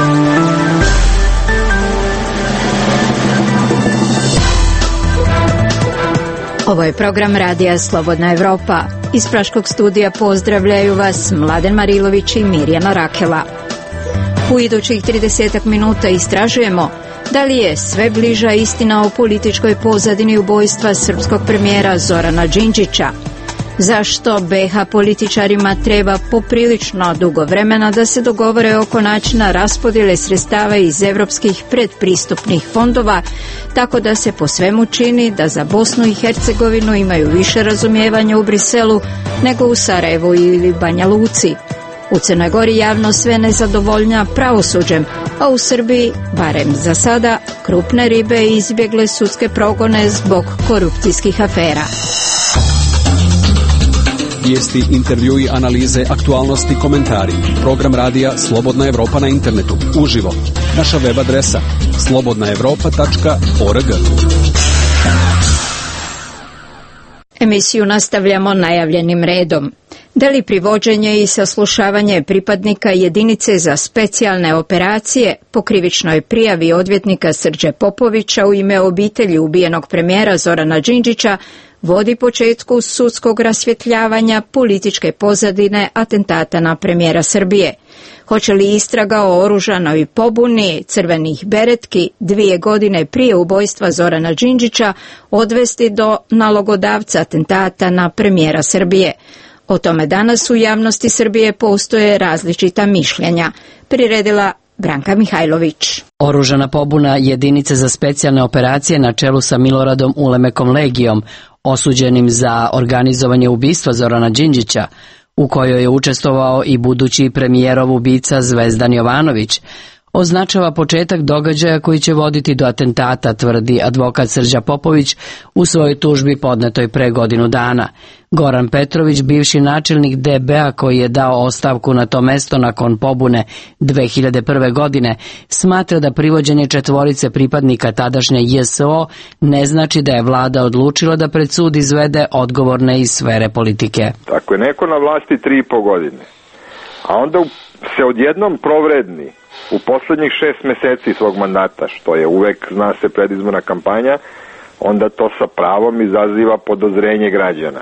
Ovo je program radija Slobodna Evropa. Iz Praškog studija pozdravljaju vas Mladen Marilović i Mirjana Rakela. U idućih 30 minuta istražujemo da li je sve bliža istina o političkoj pozadini ubojstva srpskog premijera Zorana Đinđića. Zašto BiH političarima treba poprilično dugo vremena da se dogovore oko načina raspodjele sredstava iz evropskih predpristupnih fondova, tako da se po svemu čini da za Bosnu i Hercegovinu imaju više razumijevanja u Briselu nego u Sarajevu ili Banja Luci. U Crnoj Gori javno sve nezadovoljna pravosuđem, a u Srbiji, barem za sada, krupne ribe izbjegle sudske progone zbog korupcijskih afera. Vijesti, intervjui, analize, aktualnosti, komentari. Program radija Slobodna Evropa na internetu. Uživo. Naša web adresa slobodnaevropa.org. Emisiju nastavljamo najavljenim redom. Da li privođenje i saslušavanje pripadnika jedinice za specijalne operacije po krivičnoj prijavi odvjetnika Srđe Popovića u ime obitelji ubijenog premijera Zorana Đinđića vodi početku sudskog rasvjetljavanja političke pozadine atentata na premijera Srbije? Hoće li istraga o oružanoj pobuni crvenih beretki 2 godine prije ubojstva Zorana Đinđića odvesti do nalogodavca atentata na premijera Srbije? O tome danas u javnosti Srbije postoje različita mišljenja, priredila Branka Mihajlović. Oružana pobuna jedinice za specijalne operacije na čelu sa Miloradom Ulemekom Legijom, osuđenim za organizovanje ubistva Zorana Đinđića, u kojoj je učestvovao i budući premijerov ubica Zvezdan Jovanović, označava početak događaja koji će voditi do atentata, tvrdi advokat Srđa Popović u svojoj tužbi podnetoj pre godinu dana. Goran Petrović, bivši načelnik DB-a koji je dao ostavku na to mesto nakon pobune 2001. godine, smatra da privođenje 4 pripadnika tadašnje JSO ne znači da je vlada odlučila da pred sud izvede odgovorne iz sfere politike. Ako je neko na vlasti 3,5 godine, a onda se odjednom provredni u poslednjih 6 meseci svog mandata, što je uvek, zna se, predizborna kampanja, onda to sa pravom izaziva podozrenje građana.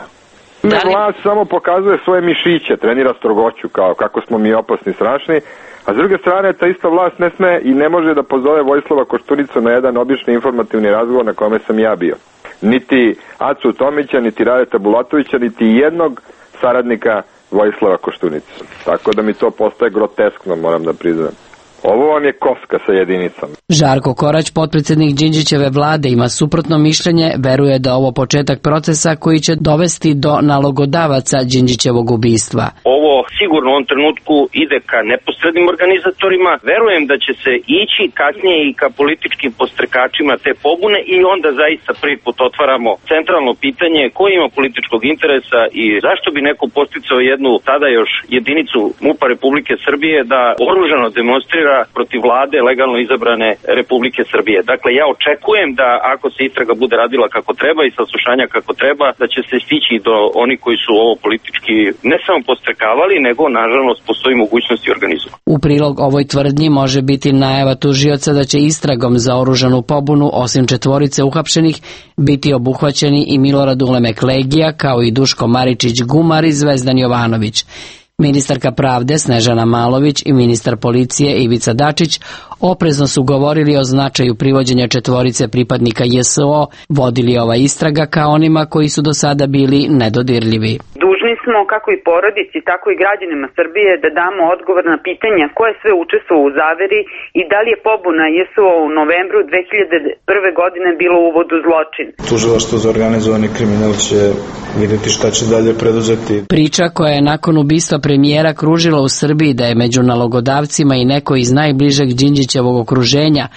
Vlast samo pokazuje svoje mišiće, trenira strogoću, kao kako smo mi opasni, strašni, a s druge strane ta ista vlast ne sme i ne može da pozove Vojislava Koštunicu na jedan obični informativni razgovor na kome sam ja bio. Niti Acu Tomića, niti Radeta Bulatovića, niti jednog saradnika Vojislava Koštunice. Tako da mi to postaje groteskno, moram da priznam. Ovo vam je kocka sa jedinicom. Žarko Korać, potpredsjednik Đinđićeve vlade, ima suprotno mišljenje, veruje da ovo početak procesa koji će dovesti do nalogodavaca Đinđićevog ubistva. Ovo sigurno u ovom trenutku ide ka neposrednim organizatorima. Verujem da će se ići kasnije i ka političkim postrekačima te pobune i onda zaista prvi put otvaramo centralno pitanje ko ima političkog interesa i zašto bi neko posticao jednu tada još jedinicu MUP-a Republike Srbije da oružano demonstrira protiv vlade legalno izabrane Republike Srbije. Dakle, ja očekujem da ako se istraga bude radila kako treba i saslušanja kako treba, da će se stići do onih koji su ovo politički ne samo podstrekavali, nego nažalost postoji mogućnost i organizovati. U prilog ovoj tvrdnji može biti najava tužioca da će istragom za oružanu pobunu osim 4 uhapšenih biti obuhvaćeni i Milorad Ulemek Legija kao i Duško Maričić Gumar i Zvezdan Jovanović. Ministarka pravde Snežana Malović i ministar policije Ivica Dačić oprezno su govorili o značaju privođenja 4 pripadnika JSO, vodili ova istraga kao onima koji su do sada bili nedodirljivi. Dužni smo kako i porodici, tako i građanima Srbije da damo odgovor na pitanja ko je sve učestvovao u zaveri i da li je pobuna JSO u novembru 2001. godine bilo uvod u zločin. Tužilaštvo za organizovani kriminal će vidjeti šta će dalje preduzeti. Priča koja je nakon ubistva premijera kružila u Srbiji da je među nalogodavcima i neko iz najbližeg Đinđićevog okruženja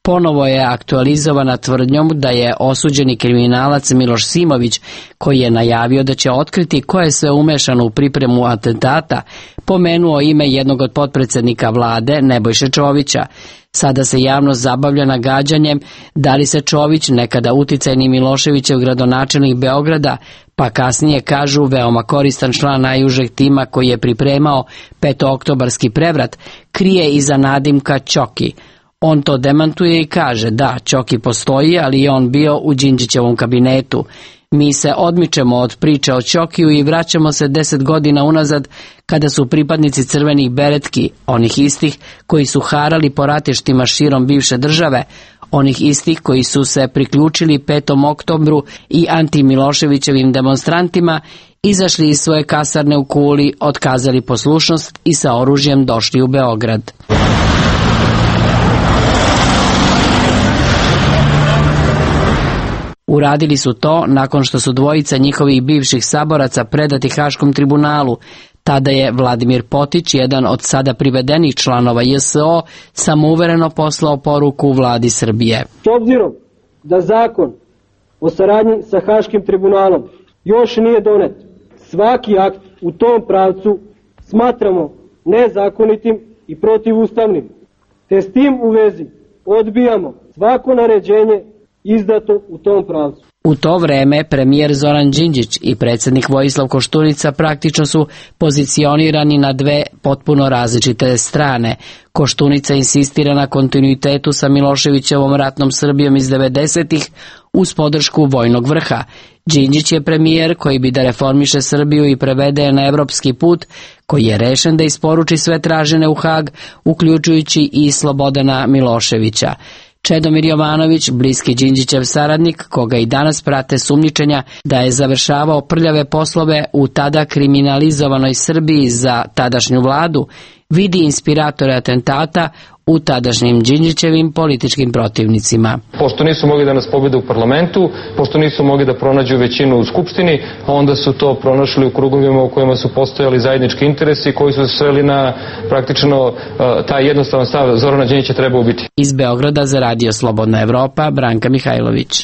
ponovo je aktualizovana tvrdnjom da je osuđeni kriminalac Miloš Simović, koji je najavio da će otkriti ko je sve umešano u pripremu atentata, pomenuo ime jednog od potpredsednika vlade, Nebojše Čovića. Sada se javnost zabavlja nagađanjem da li se Čović, nekada uticajni Miloševićev gradonačelnik Beograda, pa kasnije kažu veoma koristan član najužeg tima koji je pripremao petooktobarski prevrat, krije iza nadimka Ćoki. On to demantuje i kaže da, Ćoki postoji, ali je on bio u Đinđićevom kabinetu. Mi se odmičemo od priče o Ćokiju i vraćamo se 10 godina unazad kada su pripadnici crvenih beretki, onih istih koji su harali po ratištima širom bivše države, onih istih koji su se priključili 5. oktobru i antimiloševićevim demonstrantima, izašli iz svoje kasarne u Kuli, otkazali poslušnost i sa oružjem došli u Beograd. Uradili su to nakon što su dvojica njihovih bivših saboraca predati Haškom tribunalu. Tada je Vladimir Potić, jedan od sada privedenih članova JSO, samouvereno poslao poruku vladi Srbije. S obzirom da zakon o saradnji sa Haškim tribunalom još nije donet, svaki akt u tom pravcu smatramo nezakonitim i protivustavnim, te s tim u vezi odbijamo svako naređenje izdato u tom pravcu. U to vreme premijer Zoran Đinđić i predsjednik Vojislav Koštunica praktično su pozicionirani na dve potpuno različite strane. Koštunica insistira na kontinuitetu sa Miloševićevom ratnom Srbijom iz 90-ih uz podršku vojnog vrha. Đinđić je premijer koji bi da reformiše Srbiju i prevede je na evropski put, koji je rešen da isporuči sve tražene u Hag, uključujući i Slobodana Miloševića. Čedomir Jovanović, bliski Đinđićev saradnik, koga i danas prate sumnjičenja da je završavao prljave poslove u tada kriminalizovanoj Srbiji za tadašnju vladu, vidi inspiratore atentata u tadašnjim Đinđićevim političkim protivnicima. Pošto nisu mogli da nas pobede u parlamentu, pošto nisu mogli da pronađu većinu u Skupštini, onda su to pronašli u krugovima u kojima su postojali zajednički interesi koji su se sveli na praktično taj jednostavan stav Zorana Đinđića treba ubiti. Iz Beograda za Radio Slobodna Evropa, Branka Mihajlović.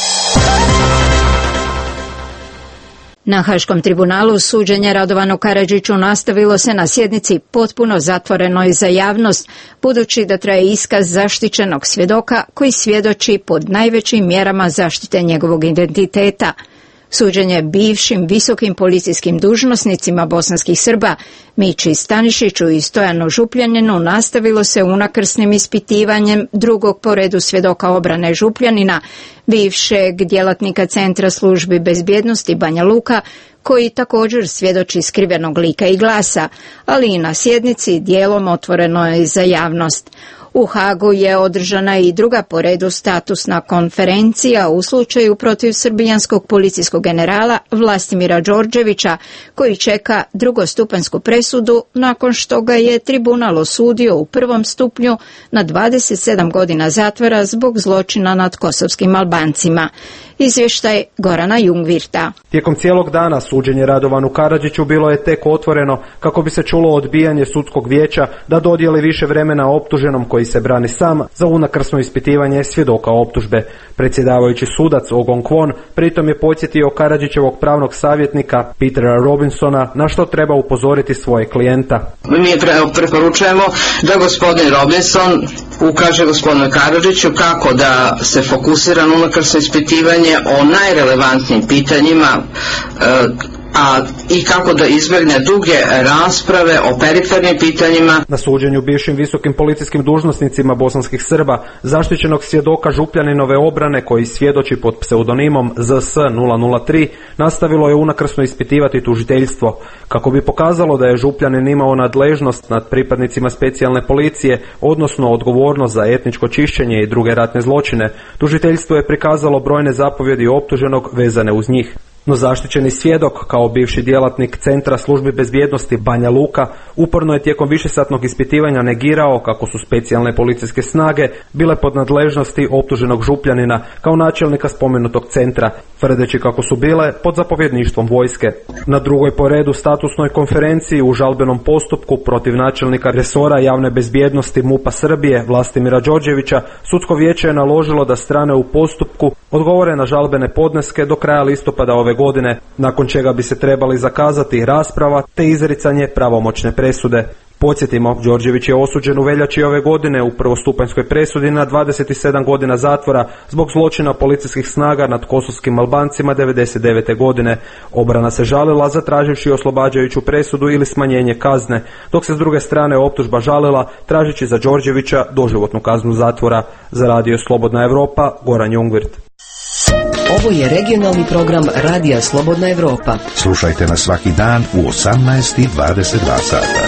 Na Haškom tribunalu suđenje Radovanu Karadžiću nastavilo se na sjednici potpuno zatvorenoj za javnost, budući da traje iskaz zaštićenog svjedoka koji svjedoči pod najvećim mjerama zaštite njegovog identiteta. Suđenje bivšim visokim policijskim dužnosnicima bosanskih Srba Mići Stanišiću i Stojanu Župljaninu nastavilo se unakrsnim ispitivanjem drugog po redu svjedoka obrane Župljanina, bivšeg djelatnika Centra službi bezbjednosti Banja Luka, koji također svjedoči skrivenog lika i glasa, ali i na sjednici dijelom otvoreno je za javnost. U Hagu je održana i druga po redu statusna konferencija u slučaju protiv srbijanskog policijskog generala Vlastimira Đorđevića, koji čeka drugostupanjsku presudu nakon što ga je tribunal osudio u prvom stupnju na 27 godina zatvora zbog zločina nad kosovskim Albancima. Izvještaj Gorana Jungvirta. Tijekom cijelog dana suđenje Radovanu Karadžiću bilo je tek otvoreno kako bi se čulo odbijanje sudskog vijeća da dodijeli više vremena optuženom koji se brani sam za unakrsno ispitivanje svjedoka optužbe. Predsjedavajući sudac Ogon Kwon pritom je podsjetio Karadžićevog pravnog savjetnika Petera Robinsona na što treba upozoriti svoje klijenta. Mi preporučujemo da gospodin Robinson ukaže gospodinu Karadžiću kako da se fokusira na unakrsno ispitivanje o najrelevantnijim pitanjima i kako da izbjegne duge rasprave o perifernim pitanjima. Na suđenju bivšim visokim policijskim dužnosnicima bosanskih Srba, zaštićenog svjedoka Župljaninove obrane koji svjedoči pod pseudonimom ZS003, nastavilo je unakrsno ispitivati tužiteljstvo. Kako bi pokazalo da je Župljanin imao nadležnost nad pripadnicima specijalne policije, odnosno odgovornost za etničko čišćenje i druge ratne zločine, tužiteljstvo je prikazalo brojne zapovjedi optuženog vezane uz njih. No zaštićeni svjedok, kao bivši djelatnik Centra službi bezbjednosti Banja Luka, uporno je tijekom višesatnog ispitivanja negirao kako su specijalne policijske snage bile pod nadležnosti optuženog župljanina kao načelnika spomenutog centra, tvrdeći kako su bile pod zapovjedništvom vojske. Na drugoj po redu statusnoj konferenciji u žalbenom postupku protiv načelnika resora javne bezbjednosti MUP-a Srbije Vlastimira Đorđevića, sudsko vijeće je naložilo da strane u postupku odgovore na žalbene podneske do kraja listopada ove godine, nakon čega bi se trebali zakazati rasprava te izricanje pravomoćne presude. Podsjetimo, Đorđević je osuđen u veljači ove godine u prvostupanjskoj presudi na 27 godina zatvora zbog zločina policijskih snaga nad kosovskim Albancima 1999. godine. Obrana se žalila zatraživši oslobađajuću presudu ili smanjenje kazne, dok se s druge strane optužba žalila tražeći za Đorđevića doživotnu kaznu zatvora. Za Radio Slobodna Evropa, Goran Jungwirth. Ovo je regionalni program Radija Slobodna Evropa. Slušajte nas svaki dan u 18:22 sata.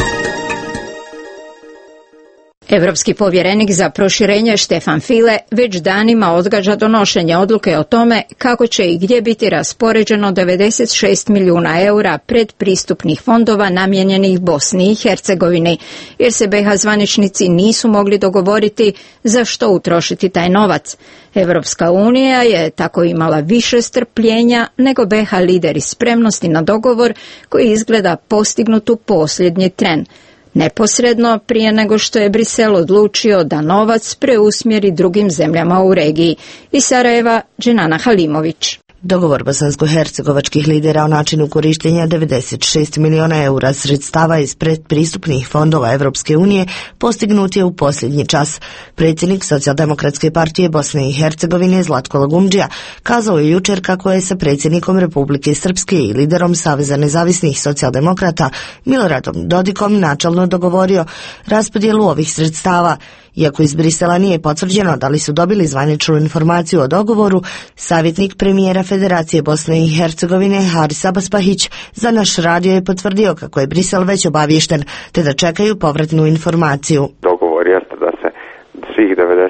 Evropski povjerenik za proširenje Štefan File već danima odgađa donošenje odluke o tome kako će i gdje biti raspoređeno 96 milijuna eura predpristupnih fondova namijenjenih Bosni i Hercegovini, jer se BiH zvaničnici nisu mogli dogovoriti za što utrošiti taj novac. Evropska unija je tako imala više strpljenja nego BiH lideri spremnosti na dogovor koji izgleda postignut u posljednji tren. Neposredno prije nego što je Brisel odlučio da novac preusmjeri drugim zemljama u regiji. Iz Sarajeva, Dženana Halimović. Dogovor bosansko-hercegovačkih lidera o načinu korištenja 96 milijuna eura sredstava iz predpristupnih fondova Evropske unije postignut je u posljednji čas. Predsjednik Socijaldemokratske partije Bosne i Hercegovine Zlatko Lagumdžija kazao je jučer kako je sa predsjednikom Republike Srpske i liderom Saveza nezavisnih socijaldemokrata Miloradom Dodikom načelno dogovorio raspodjelu ovih sredstava. Iako iz Brisela nije potvrđeno da li su dobili zvaničnu informaciju o dogovoru, savjetnik premijera Federacije Bosne i Hercegovine Haris Abaspahić za naš radio je potvrdio kako je Brisel već obaviješten, te da čekaju povratnu informaciju. Dogovor jeste da se svih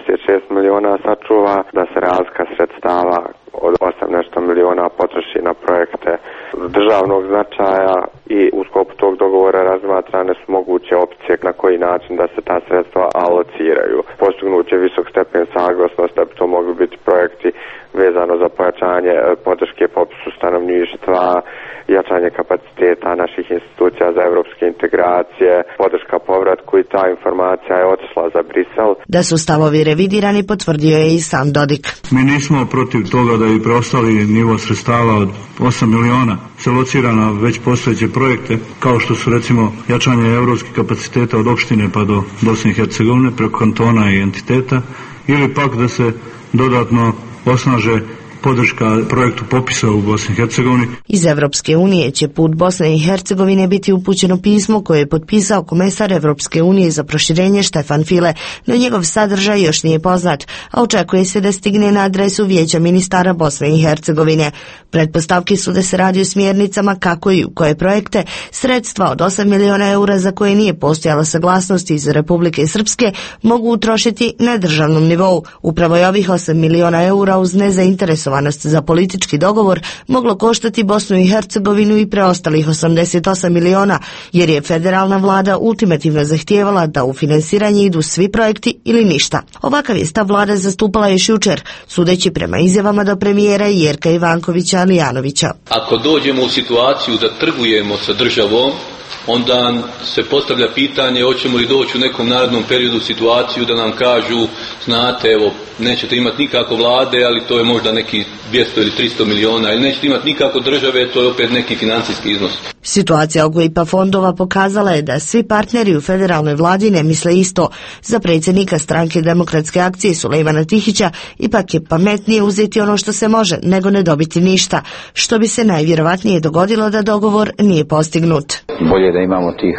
96 milijuna sačuva, da se razlika sredstava od 8 nešto milijuna potroši na projekte državnog značaja i u sklopu tog dogovora razmatrane su moguće opcije na koji način da se ta sredstva alociraju. Postignut je visok stepen saglasnosti da bi to mogli biti projekti vezano za pojačanje podrške popisu stanovništva, jačanje kapaciteta naših institucija za evropske integracije, podrška povratku i ta informacija je otišla za Brisel. Da su stavovi revidirani potvrdio je i sam Dodik. Mi nismo protiv toga da i preostali nivo sredstava od 8 miliona se locira na već postojeće projekte, kao što su recimo jačanje evropskih kapaciteta od opštine pa do Bosne i Hercegovine preko kantona i entiteta, ili pak da se dodatno osnaže podrška projektu popisa u Bosni i Hercegovini. Iz Evropske unije će put Bosne i Hercegovine biti upućeno pismo koje je potpisao komesar Evropske unije za proširenje Štefan File, no njegov sadržaj još nije poznat, a očekuje se da stigne na adresu Vijeća ministara Bosne i Hercegovine. Pretpostavke su da se radi o smjernicama kako i u koje projekte sredstva od 8 miliona eura za koje nije postojala saglasnost iz Republike Srpske mogu utrošiti na državnom nivou. Upravo je ovih 8 miliona eura uz nezainteresovanost za politički dogovor moglo koštati Bosnu i Hercegovinu i preostalih 88 miliona, jer je federalna vlada ultimativno zahtijevala da u finansiranje idu svi projekti ili ništa. Ovakav je stav vlada zastupala još jučer, sudeći prema izjavama do premijera Jerka Ivankovića Alijanovića. Ako dođemo u situaciju da trgujemo sa državom, onda se postavlja pitanje hoćemo li doći u nekom narednom periodu situaciju da nam kažu, znate, evo, nećete imati nikako vlade, ali to je možda neki 200 ili 300 miliona, ili nećete imati nikako države, to je opet neki financijski iznos. Situacija oko IPA fondova pokazala je da svi partneri u federalnoj vladi ne misle isto. Za predsjednika stranke Demokratske akcije Sulejmana Tihića ipak je pametnije uzeti ono što se može, nego ne dobiti ništa, što bi se najvjerovatnije dogodilo da dogovor nije postignut. Bolje da imamo tih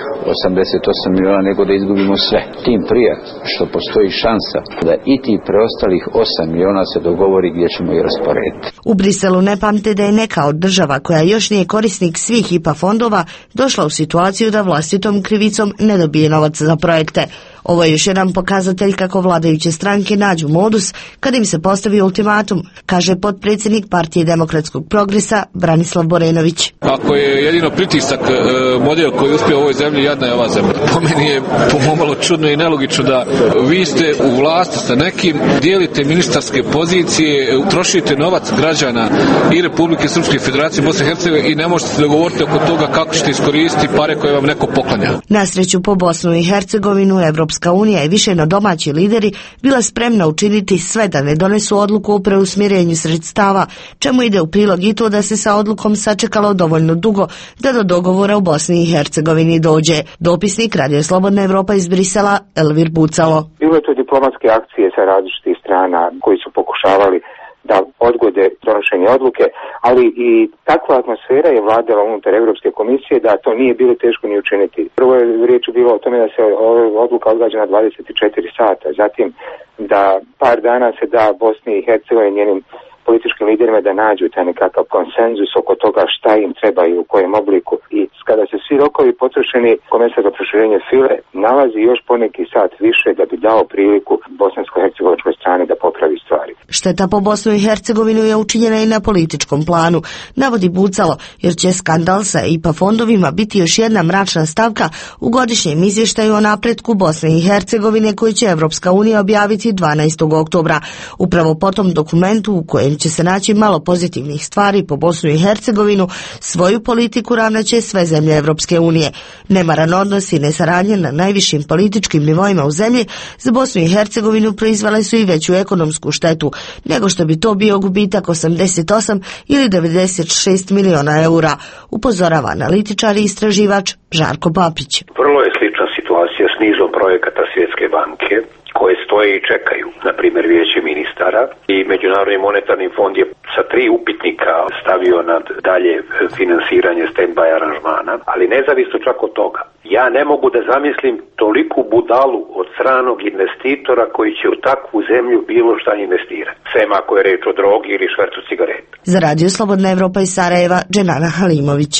88 miliona nego da izgubimo sve. Tim prije što postoji šansa da i ti preostalih 8 miliona se dogovori gdje ćemo ih rasporediti. U Briselu ne pamte da je neka od država koja još nije korisnik svih IPA fondova došla u situaciju da vlastitom krivicom ne dobije novac za projekte. Ovo je još jedan pokazatelj kako vladajuće stranke nađu modus kad im se postavi ultimatum, kaže potpredsjednik Partije demokratskog progresa Branislav Borenović. Ako je jedino pritisak model koji uspije u ovoj zemlji, jadna je ova zemlja. Po meni je pomalo čudno i nelogično da vi ste u vlasti sa nekim, dijelite ministarske pozicije, trošite novac građana i Republike Srpske Federacije Bosne i Hercegovine i ne možete se dogovoriti oko toga kako ćete iskoristiti pare koje vam neko poklanja. Na sreću po Bosnu i Hercegovinu, Evropska unija i više no domaći lideri bila spremna učiniti sve da ne donesu odluku o preusmjerenju sredstava, čemu ide u prilog i to da se sa odlukom sačekalo dovoljno dugo da do dogovora u Bosni i Hercegovini dođe. Dopisnik Radio Slobodna Evropa iz Brisela, Elvir Bucalo. Bilo je to diplomatske akcije sa različitih strana koji su pokušavali da odgode donošenje odluke, ali i takva atmosfera je vladala unutar Europske komisije da to nije bilo teško ni učiniti. Prvo je riječ bilo o tome da se odluka odgađa na 24 sata, zatim da par dana se da Bosni i Hercegovini njenim političkim liderima da nađu taj nekakav konsenzus oko toga šta im treba i u kojem obliku. I kada se svi rokovi potrošeni, komesar za proširenje File nalazi još poneki sat više da bi dao priliku bosansko-hercegovačkoj strani da popravi stvari. Šteta po Bosnu i Hercegovinu je učinjena i na političkom planu, navodi Bucalo, jer će skandal sa IPA fondovima biti još jedna mračna stavka u godišnjem izvještaju o napretku Bosne i Hercegovine koji će Evropska unija objaviti 12. oktobra. Upravo po tom dokumentu u kojem će se naći malo pozitivnih stvari po Bosnu i Hercegovinu, svoju politiku ravnaće sve zemlje Evropske unije. Nemaran odnos i nesaradnja na najvišim političkim nivoima u zemlji za Bosnu i Hercegovinu proizvele su i veću ekonomsku štetu, nego što bi to bio gubitak 88 ili 96 miliona eura, upozorava analitičar i istraživač Žarko Papić. Vrlo je slična situacija s nizom projekata Svjetske banke koje stoje i čekaju, na primjer Vijeće ministara, i Međunarodni monetarni fond je sa 3 upitnika stavio na dalje finansiranje stand-by aranžmana, ali nezavisno čak od toga. Ja ne mogu da zamislim toliku budalu od stranog investitora koji će u takvu zemlju bilo šta investirati, sem ako je reč o drogi ili švercu cigareta. Za Radio Slobodna Evropa iz Sarajeva, Dženana Halimović.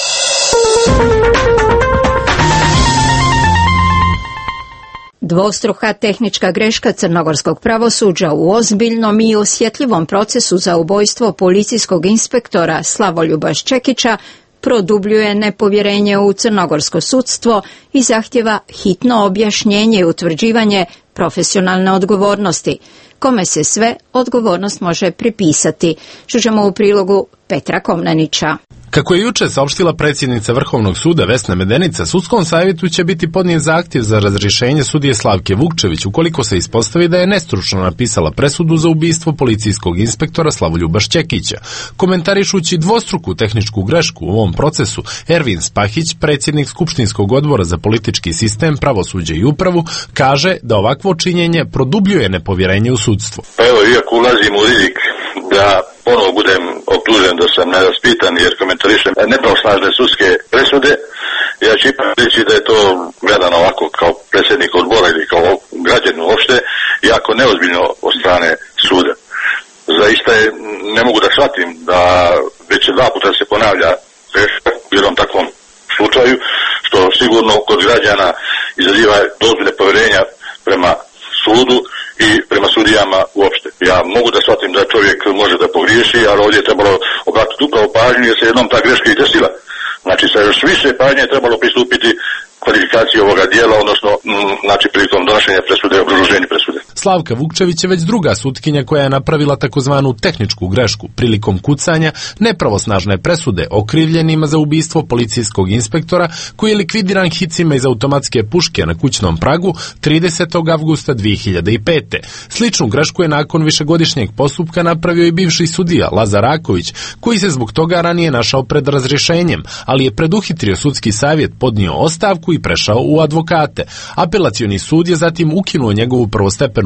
Dvostruka tehnička greška crnogorskog pravosuđa u ozbiljnom i osjetljivom procesu za ubojstvo policijskog inspektora Slavoljuba Ščekića produbljuje nepovjerenje u crnogorsko sudstvo i zahtjeva hitno objašnjenje i utvrđivanje profesionalne odgovornosti. Kome se sve odgovornost može pripisati? Čućemo u prilogu Petra Komnenića. Kako je juče saopštila predsjednica Vrhovnog suda Vesna Medenica, sudskom savjetu će biti podnijet zahtjev za razrješenje sudije Slavke Vukčević ukoliko se ispostavi da je nestručno napisala presudu za ubistvo policijskog inspektora Slavoljuba Ščekića. Komentarišući dvostruku tehničku grešku u ovom procesu, Ervin Spahić, predsjednik Skupštinskog odbora za politički sistem, pravosuđe i upravu, kaže da ovakvo činjenje produbljuje nepovjerenje u sudstvo. Evo, iako ulazim u rizik da ponovo budem optužen da sam nevaspitan jer komentarišem nepravosnažne sudske presude, ja ću ipak reći da je to gledano ovako kao predsjednik odbora ili kao građanin uopšte jako neozbiljno od strane suda. Zaista ne mogu da shvatim da već 2 puta se ponavlja greška u jednom takvom slučaju, što sigurno kod građana izaziva dozu nepovjerenja prema sudu i prema sudijama uopšte. Ja mogu da shvatim da čovjek može da pogriješi, ali ovdje je trebalo obratiti upravo pažnju jer se jednom ta greška i desila. Znači sa još više pažnje je trebalo pristupiti kvalifikaciji ovoga dijela, odnosno znači prilikom donošenja presude i obrazloženju presude. Slavka Vukčević je već druga sutkinja koja je napravila takozvanu tehničku grešku prilikom kucanja nepravosnažne presude okrivljenima za ubistvo policijskog inspektora koji je likvidiran hicima iz automatske puške na kućnom pragu 30. avgusta 2005. Sličnu grešku je nakon višegodišnjeg postupka napravio i bivši sudija Lazar Raković, koji se zbog toga ranije našao pred razrješenjem, ali je preduhitrio sudski savjet, podnio ostavku i prešao u advokate. Apelacioni sud je zatim ukinuo njegovu prvostepenu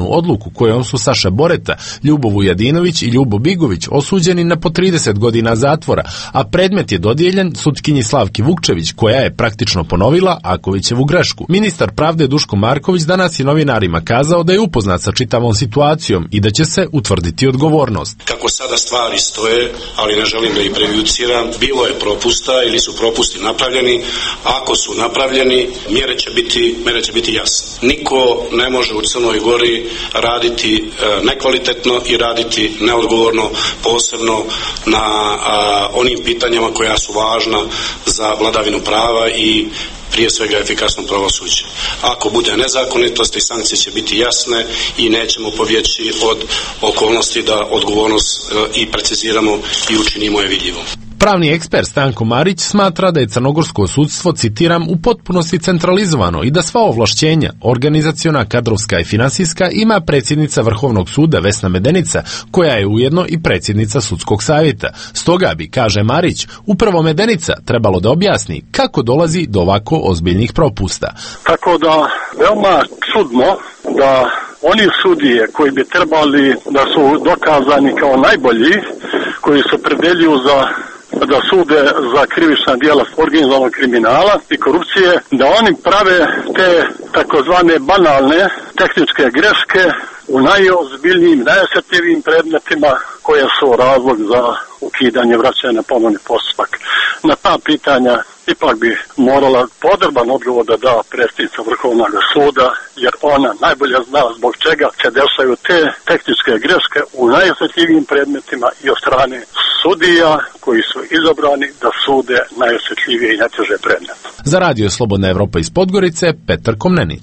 odluku kojom su Saša Boreta, Ljubo Vujadinović i Ljubo Bigović osuđeni na po 30 godina zatvora, a predmet je dodijeljen sutkinji Slavki Vukčević, koja je praktično ponovila Akovićevu grešku. Ministar pravde Duško Marković danas je novinarima kazao da je upoznat sa čitavom situacijom i da će se utvrditi odgovornost. Kako sada stvari stoje, ali ne želim da ih prejudiciram, bilo je propusta ili su propusti napravljeni. Ako su napravljeni, mjere će biti jasne. Niko ne može u Crnoj Gori raditi nekvalitetno i raditi neodgovorno, posebno na onim pitanjima koja su važna za vladavinu prava i prije svega efikasno pravosuđe. Ako bude nezakonitosti, sankcije će biti jasne i nećemo pobjeći od okolnosti da odgovornost i preciziramo i učinimo je vidljivom. Pravni ekspert Stanko Marić smatra da je crnogorsko sudstvo, citiram, u potpunosti centralizovano i da sva ovlašćenja, organizaciona, kadrovska i finansijska, ima predsjednica Vrhovnog suda Vesna Medenica, koja je ujedno i predsjednica sudskog savjeta. Stoga bi, kaže Marić, upravo Medenica trebalo da objasni kako dolazi do ovako ozbiljnih propusta. Tako da, veoma čudno da oni sudije koji bi trebali da su dokazani kao najbolji, koji se opredeljuju da sude za krivična djela organizovanog kriminala i korupcije, da oni prave te takozvane banalne tehničke greške u najozbiljnijim, najosjetljivijim predmetima koje su razlog za ukidanje, vraćanja na ponovni postupak. Na ta pitanja ipak bi morala podroban odgovor da da predsjednica Vrhovnog suda, jer ona najbolje zna zbog čega se dešaju te tehničke greške u najosjetljivijim predmetima i od strane sudija koji su izabrani da sude najosjetljivije i najteže predmete. Za Radio Slobodna Evropa iz Podgorice, Petar Komnenić.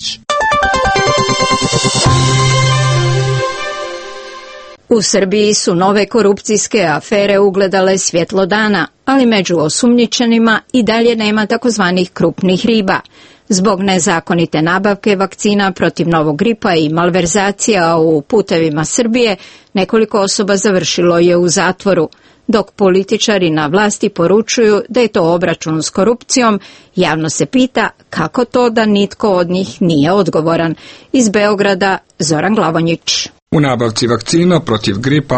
U Srbiji su nove korupcijske afere ugledale svjetlo dana, ali među osumnjičenima i dalje nema takozvanih krupnih riba. Zbog nezakonite nabavke vakcina protiv novog gripa i malverzacija u putevima Srbije, nekoliko osoba završilo je u zatvoru. Dok političari na vlasti poručuju da je to obračun s korupcijom, javno se pita kako to da nitko od njih nije odgovoran. Iz Beograda, Zoran Glavonjić. U nabavci vakcina protiv gripa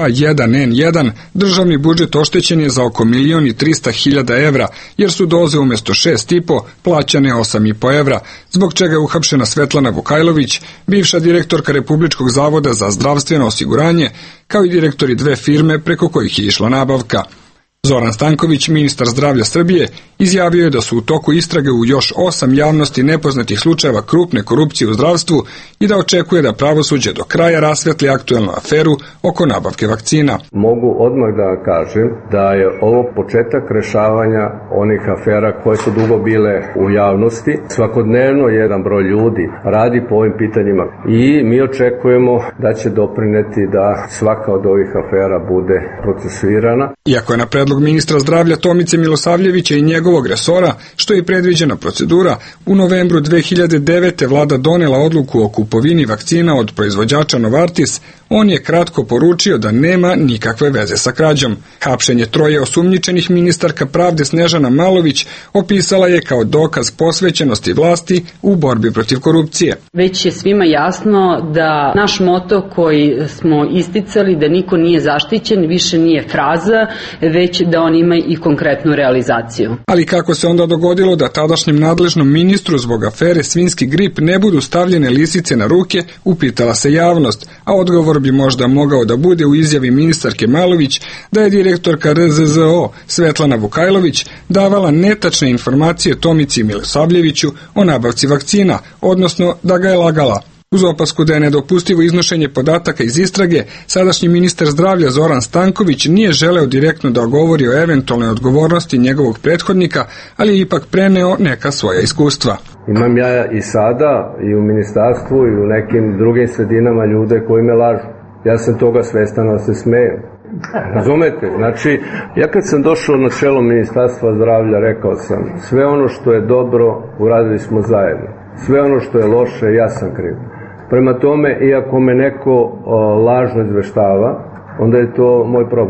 AH1N1 državni budžet oštećen je za oko 1.300.000 evra, jer su doze umjesto 6,5 plaćane 8,5 evra, zbog čega je uhapšena Svetlana Vukajlović, bivša direktorka Republičkog zavoda za zdravstveno osiguranje, kao i direktori dve firme preko kojih je išla nabavka. Zoran Stanković, ministar zdravlja Srbije, izjavio je da su u toku istrage u još 8 javnosti nepoznatih slučajeva krupne korupcije u zdravstvu i da očekuje da pravosuđe do kraja rasvetli aktuelnu aferu oko nabavke vakcina. Mogu odmah da kažem da je ovo početak rešavanja onih afera koje su dugo bile u javnosti. Svakodnevno jedan broj ljudi radi po ovim pitanjima i mi očekujemo da će doprineti da svaka od ovih afera bude procesuirana. Iako je na predlog ministra zdravlja Tomice Milosavljevića i njegovog resora, što je predviđena procedura, u novembru 2009. vlada donela odluku o kupovini vakcina od proizvođača Novartis, on je kratko poručio da nema nikakve veze sa krađom. Hapšenje troje osumnjičenih ministarka pravde Snežana Malović opisala je kao dokaz posvećenosti vlasti u borbi protiv korupcije. Već je svima jasno da naš moto koji smo isticali da niko nije zaštićen više nije fraza, već da on ima i konkretnu realizaciju. Ali kako se onda dogodilo da tadašnjem nadležnom ministru zbog afere svinjski grip ne budu stavljene lisice na ruke, upitala se javnost, a odgovor bi možda mogao da bude u izjavi ministarke Malović da je direktorka RZZO Svetlana Vukajlović davala netačne informacije Tomici Milosavljeviću o nabavci vakcina, odnosno da ga je lagala. Uz opasku da je nedopustivo iznošenje podataka iz istrage, sadašnji ministar zdravlja Zoran Stanković nije želeo direktno da govori o eventualnoj odgovornosti njegovog prethodnika, ali je ipak preneo neka svoja iskustva. Imam ja i sada i u ministarstvu i u nekim drugim sredinama ljude koji me lažu. Ja sam toga svestan, ali se smejem. Razumete? Znači, ja kad sam došao na čelo ministarstva zdravlja, rekao sam, sve ono što je dobro uradili smo zajedno. Sve ono što je loše, ja sam kriv. Prema tome, iako me neko lažno izveštava, onda je to moj problem.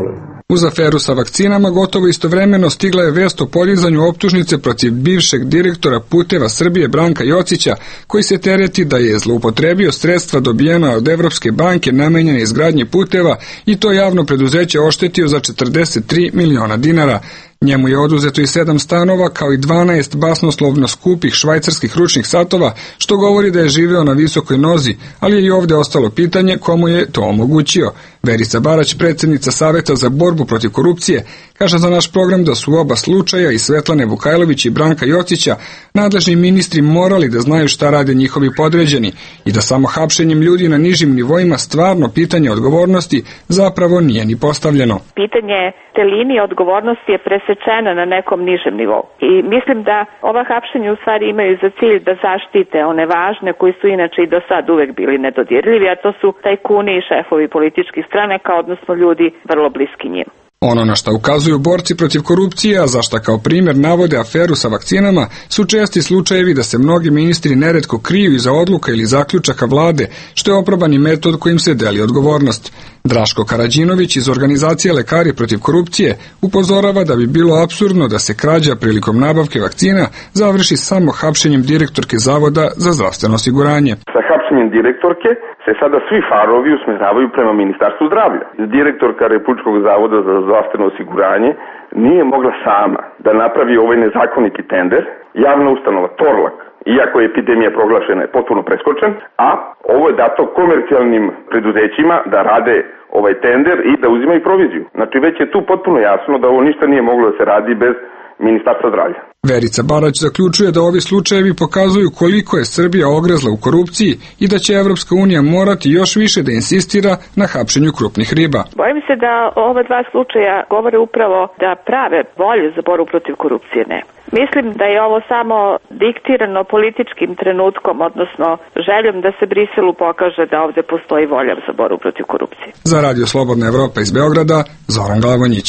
Uz aferu sa vakcinama gotovo istovremeno stigla je vest o podizanju optužnice protiv bivšeg direktora Puteva Srbije Branka Jocića, koji se tereti da je zloupotrebio sredstva dobijena od Evropske banke namenjene izgradnji puteva i to javno preduzeće oštetio za 43 miliona dinara. Njemu je oduzeto i 7 stanova kao i 12 basnoslovno skupih švajcarskih ručnih satova, što govori da je živeo na visokoj nozi, ali je i ovdje ostalo pitanje komu je to omogućio. Verica Barać, predsjednica Saveta za borbu protiv korupcije, kaže za naš program da su oba slučaja i Svetlane Vukajlović i Branka Jocića nadležni ministri morali da znaju šta rade njihovi podređeni i da samo hapšenjem ljudi na nižim nivoima stvarno pitanje odgovornosti zapravo nije ni postavljeno. Pitanje te linije odgovornosti je presečena na nekom nižem nivou i mislim da ova hapšenja u stvari imaju za cilj da zaštite one važne koji su inače i do sad uvek bili nedodirljivi, a to su tajkuni i šefovi političkih stranaka, odnosno ljudi vrlo bliski njima. Ono na šta ukazuju borci protiv korupcije, a za šta kao primjer navode aferu sa vakcinama, su česti slučajevi da se mnogi ministri neretko kriju iza odluka ili zaključaka vlade, što je oprobani metod kojim se deli odgovornost. Draško Karađinović iz organizacije Lekari protiv korupcije upozorava da bi bilo apsurdno da se krađa prilikom nabavke vakcina završi samo hapšenjem direktorke Zavoda za zdravstveno osiguranje. Sa hapšenjem direktorke se sada svi farovi usmeravaju prema Ministarstvu zdravlja. Direktorka Republičkog zavoda za zdravstveno osiguranje nije mogla sama da napravi ovaj nezakoniti tender. Javna ustanova Torlak, iako je epidemija proglašena, je potpuno preskočen, a ovo je dato komercijalnim preduzećima da rade ovaj tender i da uzimaju proviziju. Znači već je tu potpuno jasno da ovo ništa nije moglo da se radi bez Ministarstva zdravlja. Verica Barać zaključuje da ovi slučajevi pokazuju koliko je Srbija ogrezla u korupciji i da će Evropska unija morati još više da insistira na hapšenju krupnih riba. Bojim se da ova dva slučaja govore upravo da prave volje za borbu protiv korupcije ne. Mislim da je ovo samo diktirano političkim trenutkom, odnosno željom da se Briselu pokaže da ovdje postoji volja za borbu protiv korupcije. Za Radio Slobodna Evropa iz Beograda, Zoran Glavonjić.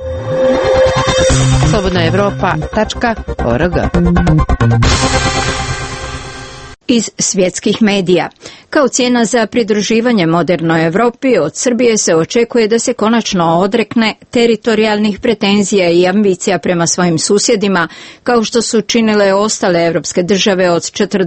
slobodnaevropa.org. Iz svjetskih medija. Kao cijena za pridruživanje modernoj Europi od Srbije se očekuje da se konačno odrekne teritorijalnih pretenzija i ambicija prema svojim susjedima, kao što su činile ostale evropske države od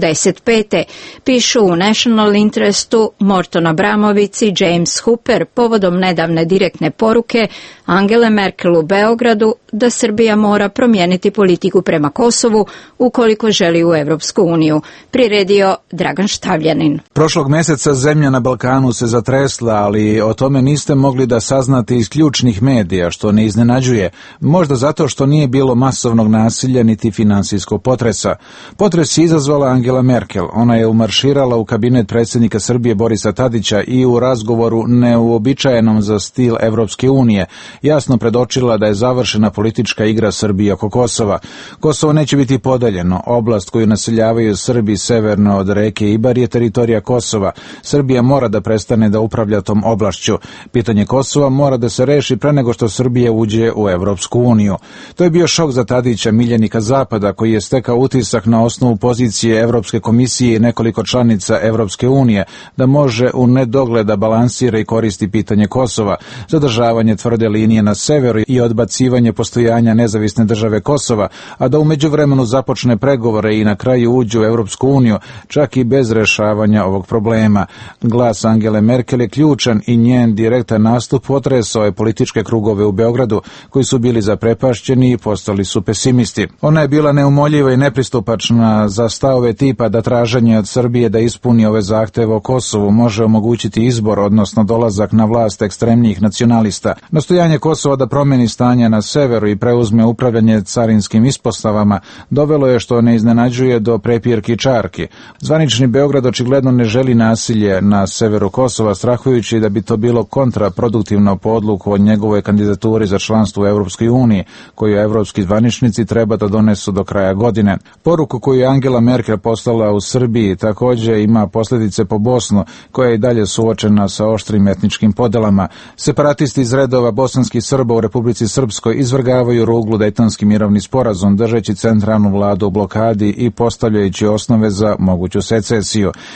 1945. Pišu u National Interestu Morton Abramović i James Hooper povodom nedavne direktne poruke Angele Merkel u Beogradu da Srbija mora promijeniti politiku prema Kosovu ukoliko želi u Evropsku uniju. Priredio Dragan Štavljanin. Prošlog mjeseca zemlja na Balkanu se zatresla, ali o tome niste mogli da saznate iz ključnih medija, što ne iznenađuje. Možda zato što nije bilo masovnog nasilja niti finansijskog potresa. Potres je izazvala Angela Merkel. Ona je umarširala u kabinet predsjednika Srbije Borisa Tadića i u razgovoru neuobičajenom za stil Evropske unije jasno predočila da je završena politička igra Srbije oko Kosova. Kosovo neće biti podeljeno. Oblast koju naseljavaju Srbi severno od reke Ibar je teritorija Kosova. Srbija mora da prestane da upravlja tom oblašću. Pitanje Kosova mora da se reši pre nego što Srbija uđe u Evropsku uniju. To je bio šok za Tadića, miljenika Zapada, koji je stekao utisak na osnovu pozicije Evropske komisije i nekoliko članica Evropske unije da može u nedogled da balansira i koristi pitanje Kosova, zadržavanje tvrde linije na severu i odbacivanje postojanja nezavisne države Kosova, a da u međuvremenu započne pregovore i na kraju uđe u Evropsku uniju, čak i bez rešavanja ovog problema. Glas Angele Merkel je ključan i njen direktan nastup potresao je političke krugove u Beogradu, koji su bili zaprepašćeni i postali su pesimisti. Ona je bila neumoljiva i nepristupačna za stavove tipa da traženje od Srbije da ispuni ove zahteve o Kosovu može omogućiti izbor, odnosno dolazak na vlast ekstremnijih nacionalista. Nastojanje Kosova da promeni stanje na severu i preuzme upravljanje carinskim ispostavama dovelo je, što ne iznenađuje, do prepirki i čarki. Zvanični Beograd očigledno ne želi nasilje na severu Kosova, strahujući da bi to bilo kontraproduktivno po odluku o njegovoj kandidaturi za članstvo u Evropskoj uniji, koju evropski zvaničnici treba da donesu do kraja godine. Poruku koju je Angela Merkel poslala u Srbiji također ima posljedice po Bosnu, koja je i dalje suočena sa oštrim etničkim podelama. Separatisti iz redova bosanskih Srba u Republici Srpskoj izvrgavaju ruglu Dejtonski mirovni sporazum, držeći centralnu vladu u blokadi i postavljajući osnove za moguću secesiju. Njen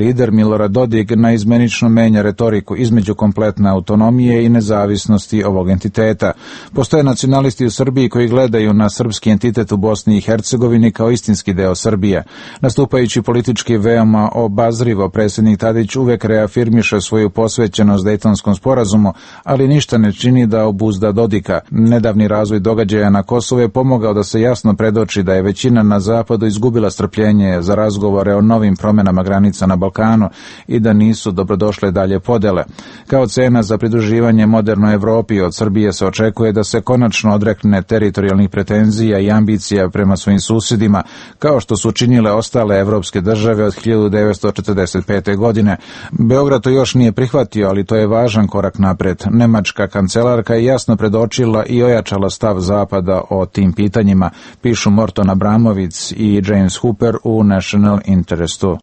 lider Milorad Dodik naizmenično menja retoriku između kompletne autonomije i nezavisnosti ovog entiteta. Postoje nacionalisti u Srbiji koji gledaju na srpski entitet u Bosni i Hercegovini kao istinski deo Srbije. Nastupajući politički veoma obazrivo, predsjednik Tadić uvek reafirmiše svoju posvećenost Dejtonskom sporazumu, ali ništa ne čini da obuzda Dodika. Nedavni razvoj događaja na Kosovu je pomogao da se jasno predoči da je većina na zapadu izgubila strpljenje za razgovore o novim promjenama granica na Balkanu i da nisu dobrodošle dalje podele. Kao cena za pridruživanje modernoj Evropi od Srbije se očekuje da se konačno odrekne teritorijalnih pretenzija i ambicija prema svojim susjedima, kao što su činile ostale evropske države od 1945. godine. Beograd to još nije prihvatio, ali to je važan korak napred. Nemačka kancelarka je jasno predočila i ojačala stav Zapada o tim pitanjima, pišu Morton Abramovic i James Hooper u National Interestu.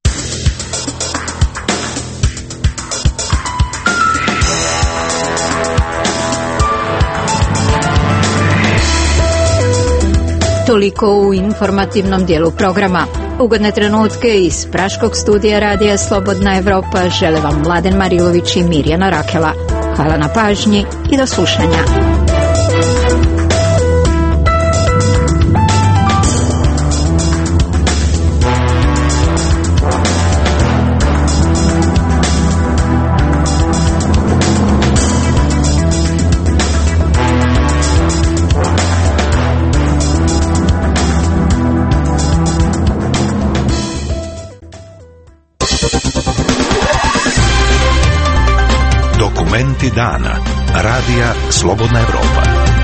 Toliko u informativnom dijelu programa. Ugodne trenutke iz praškog studija Radija Slobodna Evropa žele vam Mladen Marilović i Mirjana Rakela. Hvala na pažnji i do slušanja. Dokumenti dana. Radija Slobodna Evropa.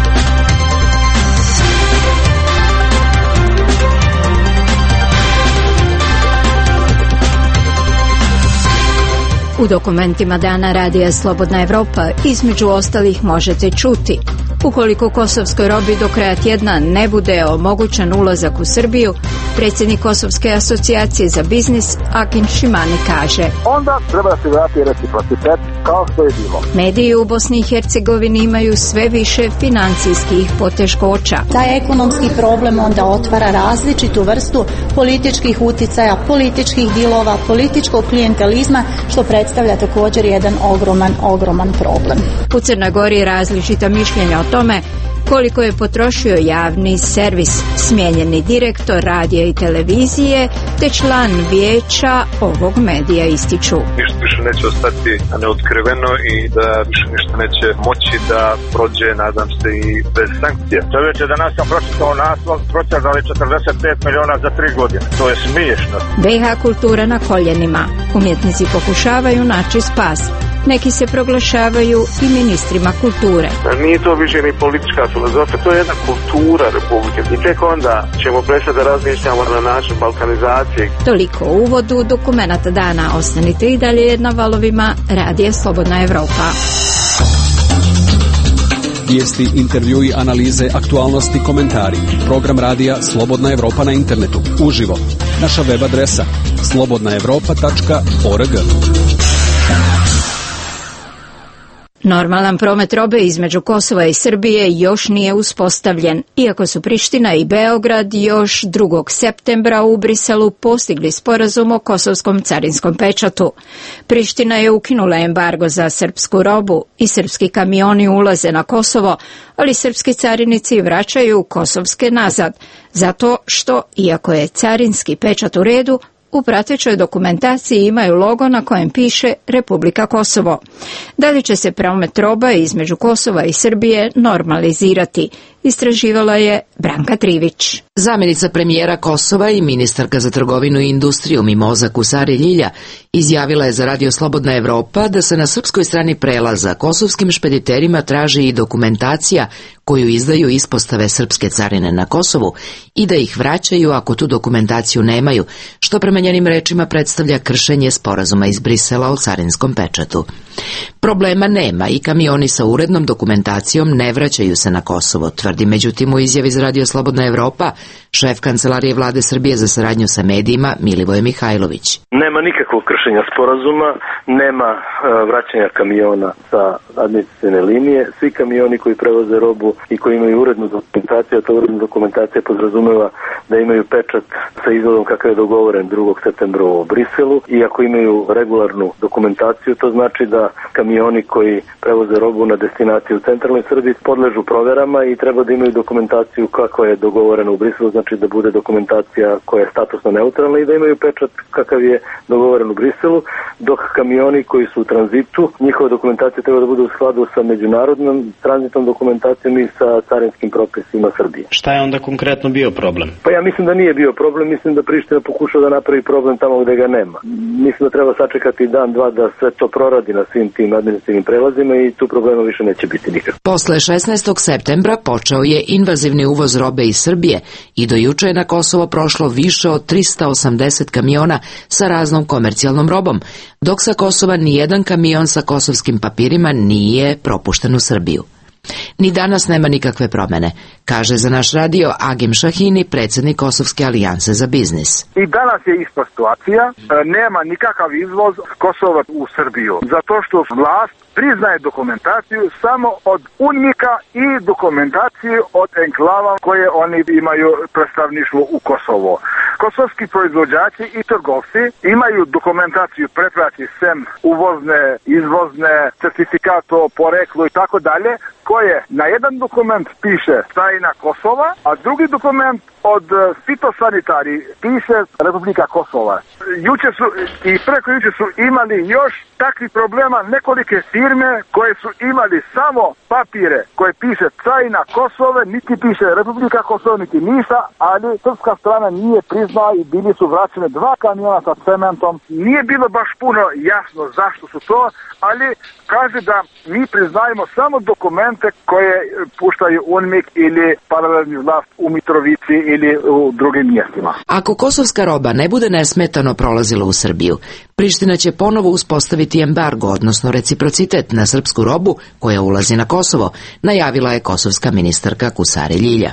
U dokumentima dana Radija Slobodna Evropa između ostalih možete čuti: ukoliko kosovskoj robi do kraja tjedna ne bude omogućen ulazak u Srbiju, predsjednik Kosovske asocijacije za biznis Akin Šimani kaže: onda treba da se vrati reciprocitet kao što je bilo. Mediji u Bosni i Hercegovini imaju sve više financijskih poteškoća. Taj ekonomski problem onda otvara različitu vrstu političkih uticaja, političkih dilova, političkog klijentelizma, što predstavlja također jedan ogroman problem. U Crnoj Gori različita mišljenja o tome koliko je potrošio javni servis, smijenjeni direktor radija i televizije te član vijeća ovog medija ističu: ništa više neće ostati neotkriveno i da više ništa neće moći da prođe, nadam se, i bez sankcija. Čovječe, danas sam pročitao naslov, protjerali 45 miliona za 3 godine. To je smiješno. BiH kultura na koljenima. Umjetnici pokušavaju naći spas. Neki se proglašavaju i ministrima kulture. Nije to više ni politička filozofija, to je jedna kultura Republike. I tek onda ćemo prestati da razmišljamo na način balkanizacije. Toliko u uvodu dokumenata dana. Ostanite i dalje na valovima Radija Slobodna Evropa. Vijesti, intervjui, analize, aktualnosti, komentari. Program Radija Slobodna Evropa na internetu. Uživo. Naša web adresa slobodnaevropa.org. Normalan promet robe između Kosova i Srbije još nije uspostavljen, iako su Priština i Beograd još 2. septembra u Briselu postigli sporazum o kosovskom carinskom pečatu. Priština je ukinula embargo za srpsku robu i srpski kamioni ulaze na Kosovo, ali srpski carinici vraćaju kosovske nazad, zato što, iako je carinski pečat u redu, u pratećoj dokumentaciji imaju logo na kojem piše Republika Kosovo. Da li će se promet roba između Kosova i Srbije normalizirati, istraživala je Branka Trivić. Zamjenica premijera Kosova i ministarka za trgovinu i industriju Mimoza Kusari Ljilja izjavila je za Radio Slobodna Evropa da se na srpskoj strani prelaza kosovskim špediterima traži i dokumentacija koju izdaju ispostave srpske carine na Kosovu i da ih vraćaju ako tu dokumentaciju nemaju, što prema njenim rečima predstavlja kršenje sporazuma iz Brisela o carinskom pečatu. Problema nema i kamioni sa urednom dokumentacijom ne vraćaju se na Kosovo, tvrdi međutim u izjavi za Radio Slobodna Evropa šef Kancelarije Vlade Srbije za saradnju sa medijima Milivoje Mihajlović. Nema nikakvog kršenja sporazuma, nema vraćanja kamiona sa administrativne linije. Svi kamioni koji prevoze robu i koji imaju urednu dokumentaciju, a ta uredna dokumentacija podrazumeva da imaju pečat sa izvodom kakav je dogovoren 2. septembra u Briselu, i ako imaju regularnu dokumentaciju, to znači da kamioni koji prevoze robu na destinaciju u centralnoj Srbiji podležu proverama i treba da imaju dokumentaciju kako je dogovoreno u Briselu, znači da bude dokumentacija koja je statusno neutralna i da imaju pečat kakav je dogovoren u Briselu, dok kamioni koji su u tranzitu, njihova dokumentacija treba da bude u skladu sa međunarodnom tranzitnom dokumentacijom i sa carinskim propisima Srbije. Šta je onda konkretno bio problem? Pa ja mislim da nije bio problem, mislim da Priština pokušava da napravi problem tamo gde ga nema. Mislim da treba sačekati dan, dva da sve to proradi na svim tim administrativnim prelazima i tu problema više neće biti nikak. Posle 16. septembra počeo je invazivni uvoz robe iz Srbije i do juče je na Kosovo prošlo više od 380 kamiona sa raznom komercijalnom robom, dok sa Kosova nijedan kamion sa kosovskim papirima nije propušten u Srbiju. Ni danas nema nikakve promene, kaže za naš radio Agim Šahini, predsjednik Kosovske alijanse za biznis. I danas je ista situacija, nema nikakav izvoz Kosova u Srbiju, zato što vlast priznaje dokumentaciju samo od UNMIK-a i dokumentaciju od enklava koje oni imaju predstavništvo u Kosovo. Kosovski proizvođači i trgovci imaju dokumentaciju preprati sem uvozne, izvozne, certifikat o poreklu i tako dalje, koje na jedan dokument piše Krajina Kosova, a drugi dokument od fitosanitari piše Republika Kosova. Juče su i preko juče su imali još takvih problema, nekolike firme koje su imali samo papire koje piše Krajina Kosova, niti piše Republika Kosova, niti ništa, ali srpska strana nije priznala i bili su vraćene 2 kamiona sa cementom. Nije bilo baš puno jasno zašto su to, ali kaže da mi priznajemo samo dokumente koje puštaju UNMIK ili paralelni vlast u Mitrovici ili u drugim mjestima. Ako kosovska roba ne bude nesmetano prolazila u Srbiju, Priština će ponovo uspostaviti embargo, odnosno reciprocitet na srpsku robu koja ulazi na Kosovo, najavila je kosovska ministarka Kusare Ljilja.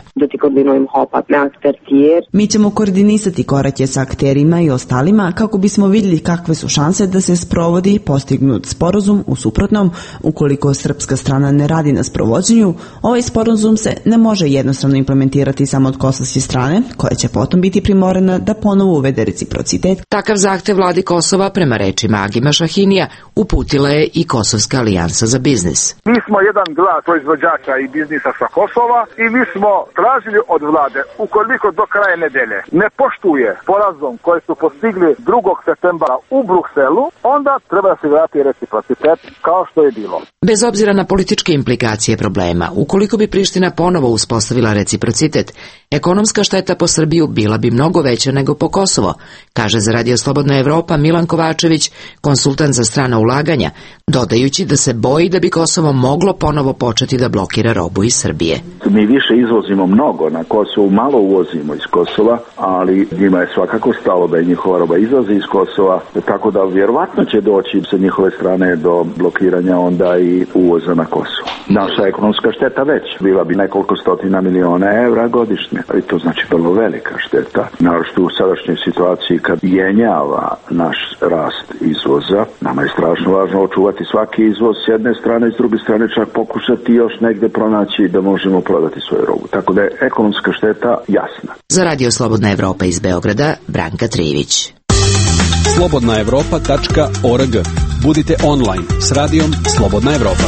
Mi ćemo koordinisati korake sa akterima i ostalima kako bismo vidjeli kakve su šanse da se sprovodi postignut sporazum. U suprotnom, ukoliko srpska strana ne radi na sprovođenju, ovaj sporazum se ne može jednostavno implementirati samo od kosovske strane, koja će potom biti primorana da ponovo uvede reciprocitet. Takav zahtev vladi Kosova, prema rečima Agima Šahinija, uputila je i Kosovska alijansa za biznis. Mi smo jedan glas proizvođača i biznisa sa Kosova i mi smo tražili od vlade, ukoliko do kraja nedelje ne poštuje sporazum koji su postigli 2. septembra u Brukselu, onda treba da se vrati reciprocitet kao što je bilo. Bez obzira na političke implikacije problema, ukoliko bi Priština ponovo uspostavila reciprocitet, ekonomska šteta po Srbiju bila bi mnogo veća nego po Kosovo, kaže za Radio Slobodna Evropa Milan Kovačević, konsultant za strana ulaganja, dodajući da se boji da bi Kosovo moglo ponovo početi da blokira robu iz Srbije. Mi više izvozimo mnogo na Kosovu, malo uvozimo iz Kosova, ali njima je svakako stalo da je njihova roba izlazi iz Kosova, tako da vjerovatno će doći sa njihove strane do blokiranja onda i uvoza na Kosovo. Naša ekonomska šteta već bila bi nekoliko stotina miliona evra godišnje, ali to znači vrlo velika šteta. Naročito u sadašnjoj situaciji kad jenjava naš rast izvoza, nama je strašno važno očuvati svaki izvoz s jedne strane, s druge strane čak pokušati još negde pronaći da možemo prodati svoju robu. Tako da je ekonomska šteta jasna. Za Radio Slobodna Evropa iz Beograda, Branka Trivić. slobodnaevropa.org. Budite online s radijom Slobodna Evropa.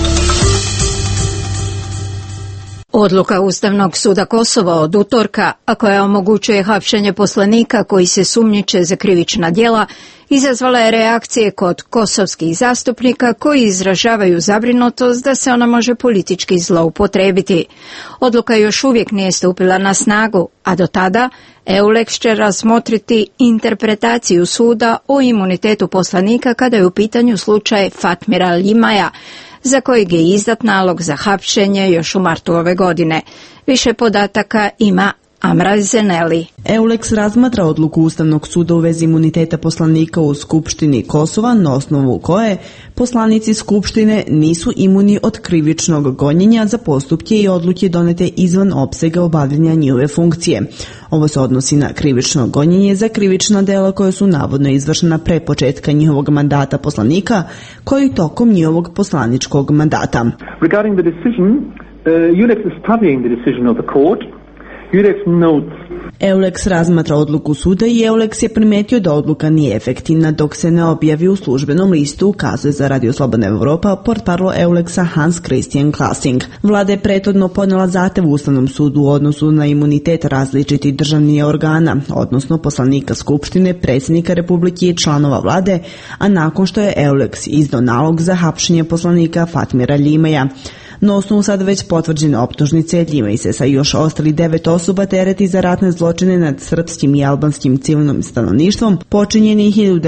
Odluka Ustavnog suda Kosova od utorka, a koja omogućuje hapšenje poslanika koji se sumnjiče za krivična djela, izazvala je reakcije kod kosovskih zastupnika koji izražavaju zabrinutost da se ona može politički zloupotrebiti. Odluka još uvijek nije stupila na snagu, a do tada EULEX će razmotriti interpretaciju suda o imunitetu poslanika kada je u pitanju slučaj Fatmira Limaja, za kojeg je izdat nalog za hapšenje još u martu ove godine. Više podataka ima Amra Zeneli. EULEX razmatra odluku Ustavnog suda u vezi imuniteta poslanika u Skupštini Kosova, na osnovu koje poslanici Skupštine nisu imuni od krivičnog gonjenja za postupke i odluke donete izvan opsega obavljanja njihove funkcije. Ovo se odnosi na krivično gonjenje za krivična dela koja su navodno izvršena pre početka njihovog mandata poslanika, koji tokom njihovog poslaničkog mandata. Regarding the decision, EULEX is studying the decision of the court. EULEX notes EULEX razmatra odluku suda i EULEX je primetio da odluka nije efektivna dok se ne objavi u službenom listu, ukazuje za Radio Slobodna Evropa portparol EULEX-a Hans Christian Klassing. Vlada je prethodno podnela zahtev Ustavnom sudu u odnosu na imunitet različitih državnih organa, odnosno poslanika Skupštine, predsjednika Republike i članova vlade, a nakon što je EULEX izdao nalog za hapšenje poslanika Fatmira Ljimaja. Na osnovu sada već potvrđene optužnice, Ljimaj se sa još ostali 9 osoba tereti za ratne zločine nad srpskim i albanskim civilnim stanovništvom, počinjeni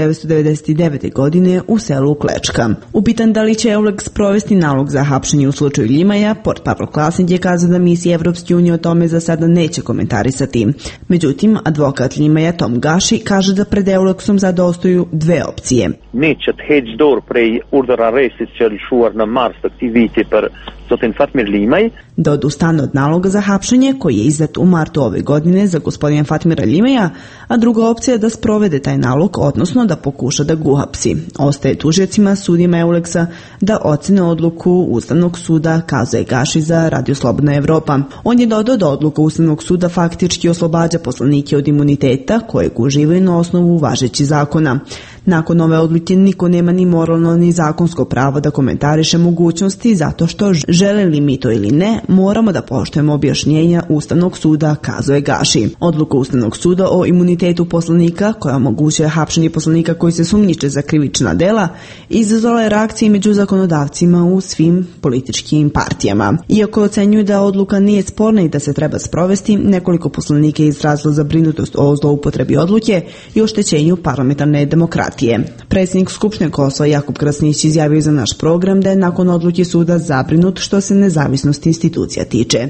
1999. godine u selu Klečka. Upitan da li će EULEX provesti nalog za hapšenje u slučaju Ljimaja, portparol Klassing je kazao da misija Evropske unije o tome za sada neće komentarisati. Međutim, advokat Ljimaja Tom Gashi kaže da pred EULEX-om sada ostaju dve opcije. Neće hedge door prej order arrestit që lëshuar në mars të këtij viti për zotin Fatmir Ljimaja. Da odustane od naloga za hapšenje koji je izdat u martu ove godine za gospodina Fatmira Ljimaja, a druga opcija je da sprovede taj nalog, odnosno da pokuša da ga uhapsi. Ostaje tužiocima, sudijima EULEX-a da ocene odluku Ustavnog suda, kazuje Gaši za Radio Slobodna Evropa. On je dodao da odluka Ustavnog suda faktički oslobađa poslanike od imuniteta kojeg uživaju na osnovu važećih zakona. Nakon ove odluke niko nema ni moralno ni zakonsko pravo da komentariše mogućnosti zato što žele li mi to ili ne, moramo da poštujemo objašnjenja Ustavnog suda, kazuje Gaši. Odluka Ustavnog suda o imunitetu poslanika koja omogućuje hapšenje poslanika koji se sumnjiče za krivična dela izazvala je reakcije među zakonodavcima u svim političkim partijama. Iako ocenjuju da odluka nije sporna i da se treba sprovesti, nekoliko poslanika je izrazilo zabrinutost o zloupotrebi odluke i oštećenju parlamentarne demokratije. Predsjednik Skupštine Kosova Jakub Krasnić izjavio za naš program da je nakon odluke suda zabrinut što se nezavisnosti institucija tiče.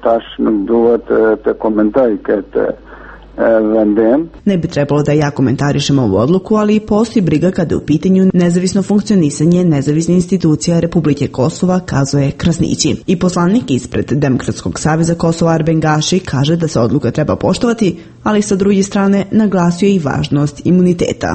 Ne bi trebalo da ja komentarišem ovu odluku, ali i postoji briga kada je u pitanju nezavisno funkcionisanje nezavisnih institucija Republike Kosova, kazuje Krasnići. I poslanik ispred Demokratskog saveza Kosova Arben Gaši kaže da se odluka treba poštovati, ali sa druge strane naglasio je i važnost imuniteta.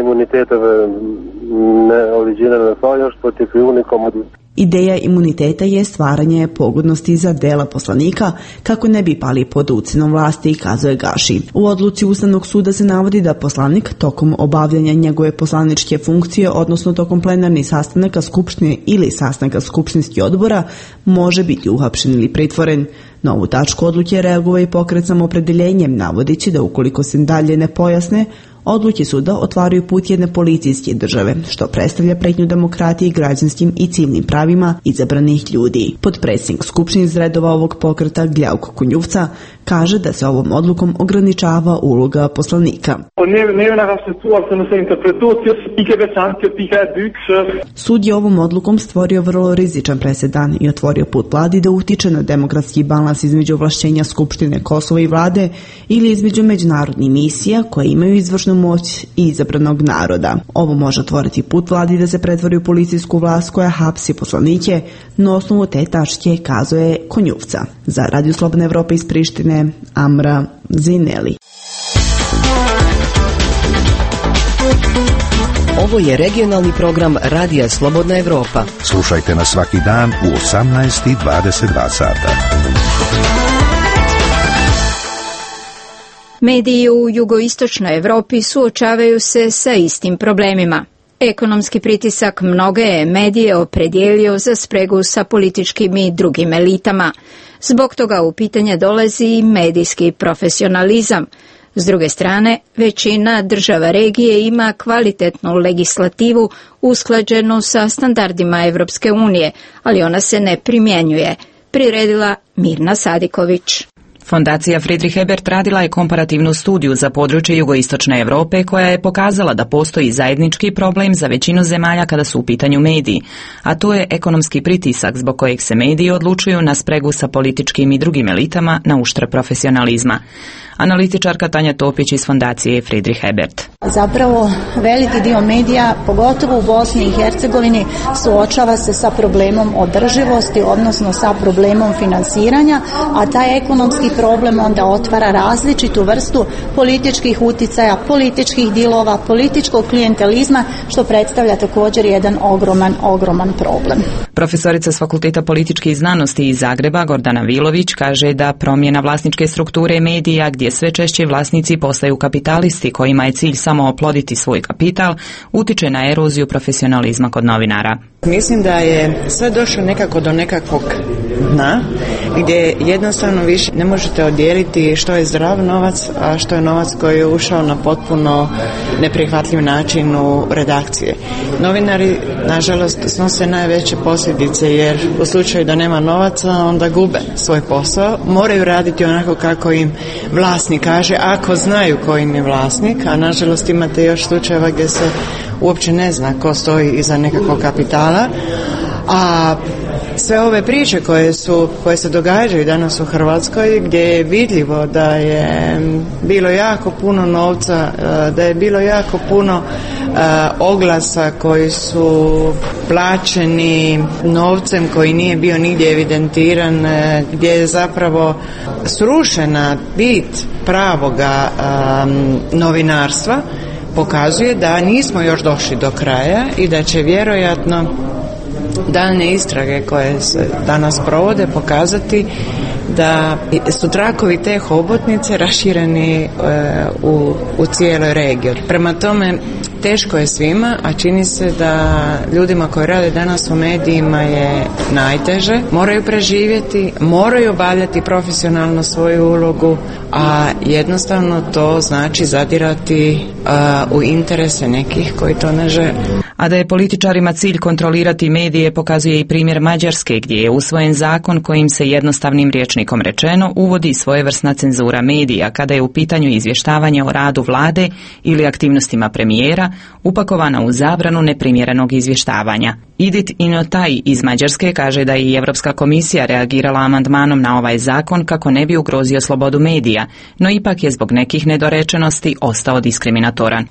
Ideja imuniteta je stvaranje pogodnosti za dela poslanika kako ne bi pali pod ucinom vlasti, kazuje Gaši. U odluci Ustavnog suda se navodi da poslanik tokom obavljanja njegove poslaničke funkcije, odnosno tokom plenarnih sastanaka Skupštine ili sastanaka skupštinskih odbora, može biti uhapšen ili pritvoren. Na ovu tačku odluke reagovao i pokret Samoopredeljenjem, navodići da ukoliko se dalje ne pojasne, odluke suda otvaraju put jedne policijske države, što predstavlja pretnju demokratiji, građanskim i civilnim pravima izabranih ljudi. Potpredsjednik Skupštine iz redova ovog pokreta Gljavko Konjuvca kaže da se ovom odlukom ograničava uloga poslanika. Sud je ovom odlukom stvorio vrlo rizičan presedan i otvorio put vladi da utiče na demokratski balans između ovlašćenja Skupštine Kosova i vlade ili između međunarodnih misija koje imaju izvršnu moć i izabranog naroda. Ovo može otvoriti put vladi da se pretvori u policijsku vlast koja hapsi poslanike na osnovu te tačke, kazuje Konjuvca. Za Radio Slobodna Evropa iz Prištine, Amra Zineli. Ovo je regionalni program Radija Slobodna Evropa. Slušajte nas svaki dan u 18:22 sata. Mediji u jugoistočnoj Evropi suočavaju se sa istim problemima. Ekonomski pritisak mnoge je medije opredijelio za spregu sa političkim i drugim elitama. Zbog toga u pitanje dolazi i medijski profesionalizam. S druge strane, većina država regije ima kvalitetnu legislativu usklađenu sa standardima Evropske unije, ali ona se ne primjenjuje, priredila Mirna Sadiković. Fondacija Friedrich Ebert radila je komparativnu studiju za područje jugoistočne Europe koja je pokazala da postoji zajednički problem za većinu zemalja kada su u pitanju mediji, a to je ekonomski pritisak zbog kojeg se mediji odlučuju na spregu sa političkim i drugim elitama na uštrb profesionalizma. Analitičarka Tanja Topić iz Fondacije Friedrich Ebert. Zapravo veliki dio medija, pogotovo u Bosni i Hercegovini, suočava se sa problemom održivosti, odnosno sa problemom finansiranja, a taj ekonomski problem onda otvara različitu vrstu političkih uticaja, političkih dilova, političkog klijentelizma, što predstavlja također jedan ogroman problem. Profesorica s Fakulteta političkih znanosti iz Zagreba, Gordana Vilović, kaže da promjena vlasničke strukture medija, gdje sve češće vlasnici postaju kapitalisti kojima je cilj samo oploditi svoj kapital, utiče na eroziju profesionalizma kod novinara. Mislim da je sve došlo nekako do nekakvog dna, gdje jednostavno više ne možete odijeliti što je zdrav novac, a što je novac koji je ušao na potpuno neprihvatljiv način u redakcije. Novinari, nažalost, snose najveće posljedice, jer u slučaju da nema novaca, onda gube svoj posao. Moraju raditi onako kako im vlasnik kaže, ako znaju ko im je vlasnik, a nažalost imate još slučajeva gdje se uopće ne zna ko stoji iza nekakvog kapitala, a sve ove priče koje se događaju danas u Hrvatskoj, gdje je vidljivo da je bilo jako puno novca, da je bilo jako puno oglasa koji su plaćeni novcem koji nije bio nigdje evidentiran, gdje je zapravo srušena bit pravoga novinarstva, pokazuje da nismo još došli do kraja i da će vjerojatno daljnje istrage koje se danas provode pokazati da su trakovi te hobotnice rašireni u cijeloj regiji. Prema tome, teško je svima, a čini se da ljudima koji rade danas u medijima je najteže. Moraju preživjeti, moraju obavljati profesionalno svoju ulogu, a jednostavno to znači zadirati u interese nekih koji to ne žele. A da je političarima cilj kontrolirati medije pokazuje i primjer Mađarske, gdje je usvojen zakon kojim se jednostavnim rječnikom rečeno uvodi svojevrsna cenzura medija kada je u pitanju izvještavanje o radu vlade ili aktivnostima premijera, upakovana u zabranu neprimjerenog izvještavanja. Idit Inotaj iz Mađarske kaže da je i Europska komisija reagirala amandmanom na ovaj zakon kako ne bi ugrozio slobodu medija, no ipak je zbog nekih nedorečenosti ostao diskriminatoran.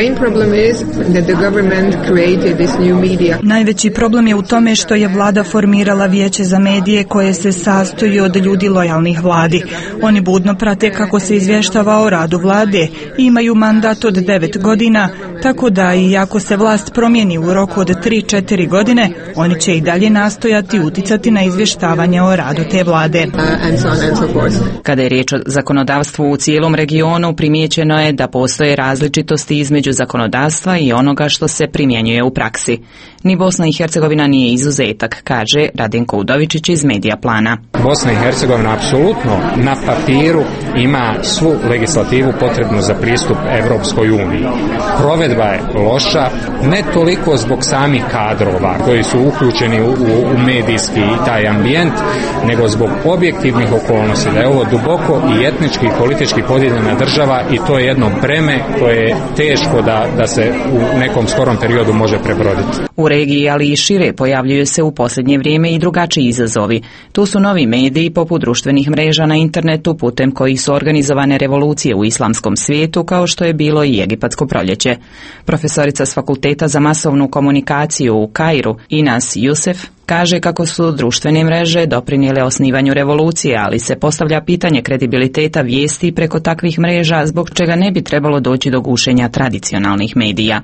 Najveći problem je u tome što je vlada formirala vijeće za medije koje se sastoji od ljudi lojalnih vladi. Oni budno prate kako se izvještava o radu vlade i imaju mandat od 9 godina, tako da i ako se vlast promijeni u roku od 3-4 godine, oni će i dalje nastojati uticati na izvještavanje o radu te vlade. Kada je riječ o zakonodavstvu u cijelom regionu, primijećeno je da postoje različitosti između zakonodavstva i onoga što se primjenjuje u praksi. Ni Bosna i Hercegovina nije izuzetak, kaže Radenko Udovičić iz Medija Plana. Bosna i Hercegovina apsolutno na papiru ima svu legislativu potrebnu za pristup Europskoj uniji. Provedba je loša, ne toliko zbog samih kadrova koji su uključeni u medijski i taj ambijent, nego zbog objektivnih okolnosti, da je ovo duboko i etnički i politički podijeljena država i to je jedno breme koje je teško da se u nekom skorom periodu može prebroditi. U regiji, ali i šire, pojavljuju se u posljednje vrijeme i drugačiji izazovi. Tu su novi mediji poput društvenih mreža na internetu putem kojih su organizovane revolucije u islamskom svijetu, kao što je bilo i Egipatsko proljeće. Profesorica s Fakulteta za masovnu komunikaciju u Kairu, Inas Jusef, kaže kako su društvene mreže doprinijele osnivanju revolucije, ali se postavlja pitanje kredibiliteta vijesti preko takvih mreža, zbog čega ne bi trebalo doći do gušenja tradicionalnih medija.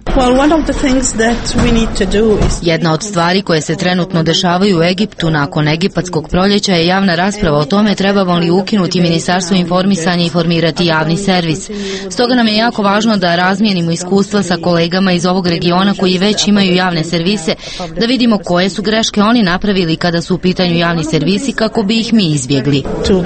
Jedna od stvari koje se trenutno dešavaju u Egiptu nakon Egipatskog proljeća je javna rasprava o tome trebamo li ukinuti Ministarstvo informisanja i formirati javni servis. Stoga nam je jako važno da razmijenimo iskustva sa kolegama iz ovog regiona koji već imaju javne servise, da vidimo koje su greške oni napravili kada su u pitanju javni servisi kako bi ih mi izbjegli.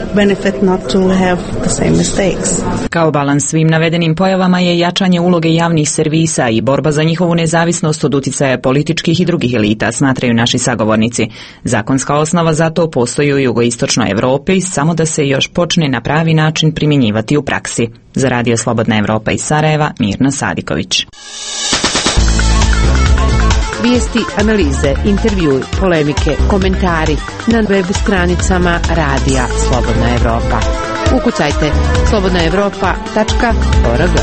Kao balans svim navedenim pojavama je jačanje uloge javnih servisa i borba za njihovu nezavisnost od uticaja političkih i drugih elita, smatraju naši sagovornici. Zakonska osnova za to postoji u jugoistočnoj Europi, samo da se još počne na pravi način primjenjivati u praksi. Za Radio Slobodna Evropa iz Sarajeva, Mirna Sadiković. Vijesti, analize, intervjui, polemike, komentari na web stranicama Radija Slobodna Evropa. Ukucajte slobodnaevropa.org.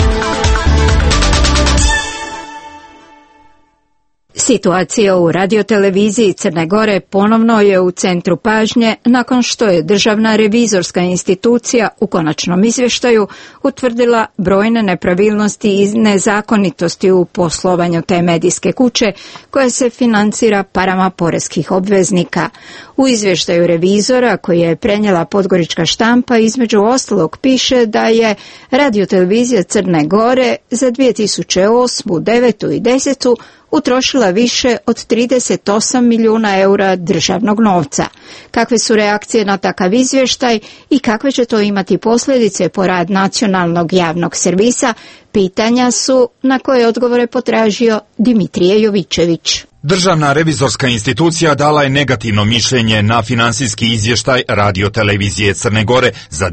Situacija u radioteleviziji Crne Gore ponovno je u centru pažnje nakon što je Državna revizorska institucija u konačnom izvještaju utvrdila brojne nepravilnosti i nezakonitosti u poslovanju te medijske kuće koja se financira parama poreskih obveznika. U izvještaju revizora koji je prenijela Podgorička štampa između ostalog piše da je radiotelevizija Crne Gore za 2008., 9. i 10. utrošila više od 38 milijuna eura državnog novca. Kakve su reakcije na takav izvještaj i kakve će to imati posljedice po rad nacionalnog javnog servisa, pitanja su na koje odgovore potražio Dimitrije Jovičević. Državna revizorska institucija dala je negativno mišljenje na finansijski izvještaj radiotelevizije Crne Gore za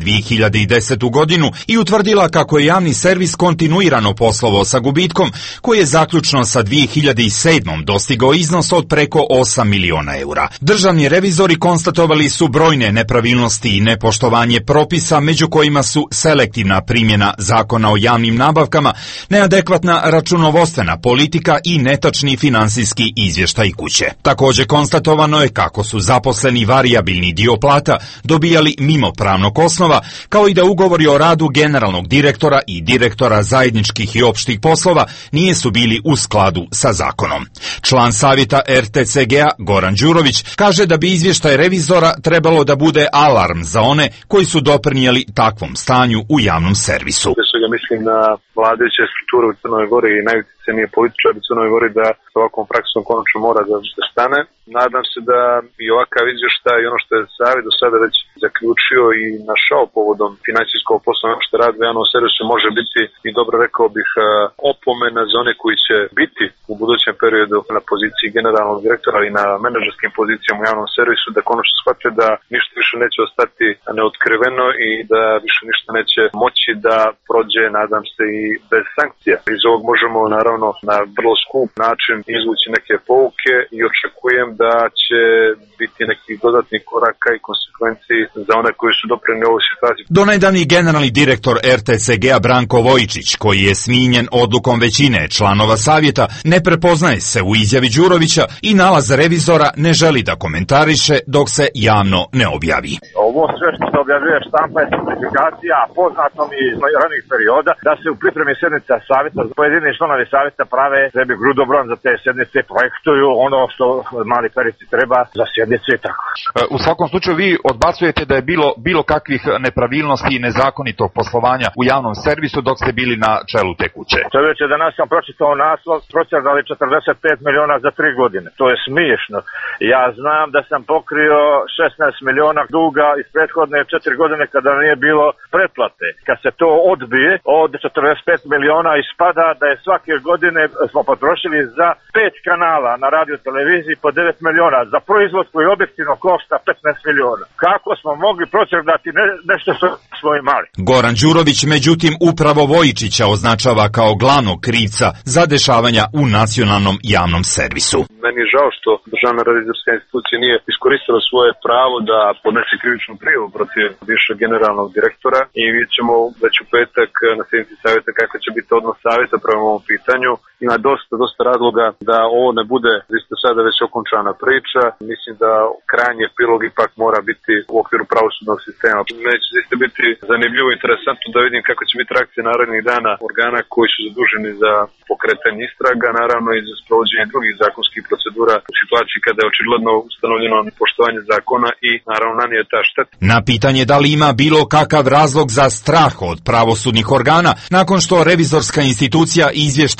2010. godinu i utvrdila kako je javni servis kontinuirano poslovao sa gubitkom koji je zaključno sa 2007. dostigao iznos od preko 8 miliona eura. Državni revizori konstatovali su brojne nepravilnosti i nepoštovanje propisa, među kojima su selektivna primjena zakona o javnim nabavkama, neadekvatna računovodstvena politika i netačni finansijski izvještaj kuće. Također konstatovano je kako su zaposleni varijabilni dio plata dobijali mimo pravnog osnova, kao i da ugovori o radu generalnog direktora i direktora zajedničkih i opštih poslova nisu bili u skladu sa zakonom. Član savjeta RTCG-a Goran Đurović kaže da bi izvještaj revizora trebalo da bude alarm za one koji su doprinijeli takvom stanju u javnom servisu. Mislim na vladajuće strukture u Crnoj Gori i najutjecajnije političari u Crnoj Gori da s ovakvom praksom konačno mora da stane. Nadam se da i ovakav izvještaj i ono što je savjet do sada već zaključio i našao povodom financijskog posla što radi u javnom servisu može biti i dobro rekao bih opomena za one koji će biti u budućem periodu na poziciji generalnog direktora i na menadžerskim pozicijama u javnom servisu da konačno shvate da ništa više neće ostati neotkriveno i da više ništa neće moći da prođe, nadam se, i bez sankcija. Iz ovog možemo naravno na vrlo skup način izvući neke pouke i očekujem da će biti nekih dodatnih koraka i konsekvenciji za one koji su doprinijeli ovoj situaciji. Donedavni generalni direktor RTCG-a Branko Vojičić, koji je smijenjen odlukom većine članova savjeta, ne prepoznaje se u izjavi Đurovića i nalaz revizora ne želi da komentariše dok se javno ne objavi. Ovo sve što se objavljuje štampa je simplifikacija, poznato mi iz ranih perioda da se u pripremi sjednica savjeta pojedini članovi savjeta prave sebi grudobran za te sjednice, projektuju ono što mali perici treba za sjednice i tako. U svakom slučaju vi odbacujete da je bilo kakvih nepravilnosti i nezakonitog poslovanja u javnom servisu dok ste bili na čelu te kuće. Čovječe, danas sam pročitao naslov, procjernali 45 miliona za 3 godine. To je smiješno. Ja znam da sam pokrio 16 miliona duga iz prethodne 4 godine kada nije bilo pretplate. Kad se to odbije od 45 miliona ispada da je svake godine smo potrošili za 5 kanala na radio televiziji po 9 miliona za proizvod koji objektivno košta 15 miliona. Kako smo mogli procjernati nešto što smo imali? Goran Đurović međutim upravo Vojičića označava kao glavnog krivca za dešavanja u nacionalnom javnom servisu. Meni je žao što Državna revizorska institucija nije iskoristila svoje pravo da podnese krivičnu prijavu protiv bivšeg generalnog direktora i vidjet ćemo već u petak na sjednici savjeta kako će biti odnos savjeta prema ovom pitanju. Ima dosta razloga da ovo ne bude isto sada već okončana priča. Mislim da krajnji epilog ipak mora biti u okviru pravosudnog sistema. Neće isto biti zanimljivo i interesantno da vidim kako će biti reakcija narednih dana organa koji su zaduženi za pokretanje istraga, naravno i za sprovođenje drugih zakonskih procedura u situaciji kada je očigledno ustanovljeno poštovanje zakona i naravno nanije ta šteta. Na pitanje da li ima bilo kakav razlog za strah od pravosudnih organa nakon što revizorska institucija izvještaj zvanično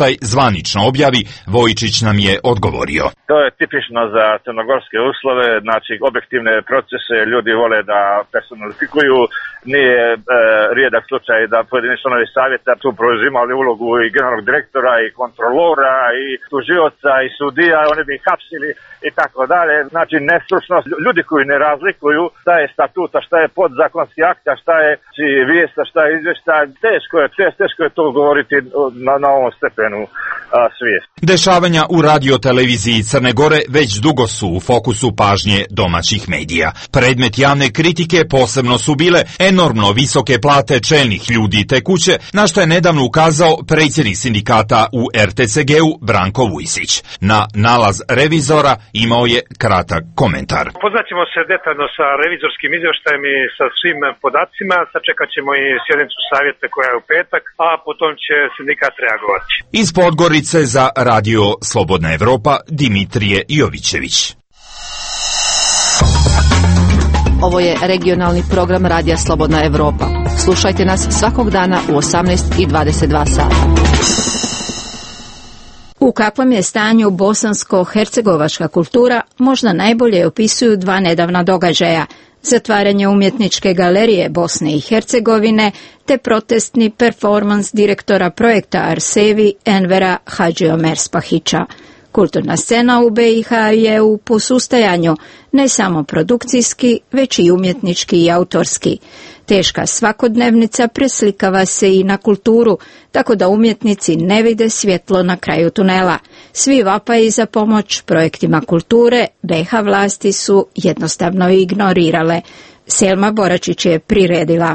zvanično objavi, Vojičić nam je odgovorio. To je tipično za crnogorske uslove, znači objektivne procese ljudi vole da personalifikuju. Nije rijedak slučaj da pojedini članovi savjeta tu preuzimali ulogu i generalnog direktora i kontrolora i tužioca i sudija, oni bi ih hapsili i tako dalje. Znači nestručnost, ljudi koji ne razlikuju šta je statuta, šta je podzakonski akta, šta je vijesta, šta je izvještaj, teško je to govoriti na ovom stepenu svijesti. Dešavanja u radioteleviziji Crne Gore već dugo su u fokusu pažnje domaćih medija. Predmet javne kritike posebno su bile enormno visoke plate čelnih ljudi te kuće, na što je nedavno ukazao predsjednik sindikata u RTCG-u Branko Vujsić. Na nalaz revizora imao je kratak komentar. Poznaćemo se detaljno sa revizorskim izvještajem i sa svim podacima, sačekat ćemo i sjednicu savjeta koja je u petak, a potom će sindikat reagovati. Iz Podgorice za Radio Slobodna Evropa Dimitrije Jovićević. Ovo je regionalni program Radija Slobodna Evropa. Slušajte nas svakog dana u 18:22 sata. U kakvom je stanju bosansko-hercegovačka kultura možda najbolje opisuju dva nedavna događaja: zatvaranje umjetničke galerije Bosne i Hercegovine te protestni performans direktora projekta Arsevi Envera Hadžiomerspahića. Kulturna scena u BiH je u posustajanju, ne samo produkcijski, već i umjetnički i autorski. Teška svakodnevnica preslikava se i na kulturu, tako da umjetnici ne vide svjetlo na kraju tunela. Svi vapaji za pomoć projektima kulture BiH vlasti su jednostavno ignorirale. Selma Boračić je priredila.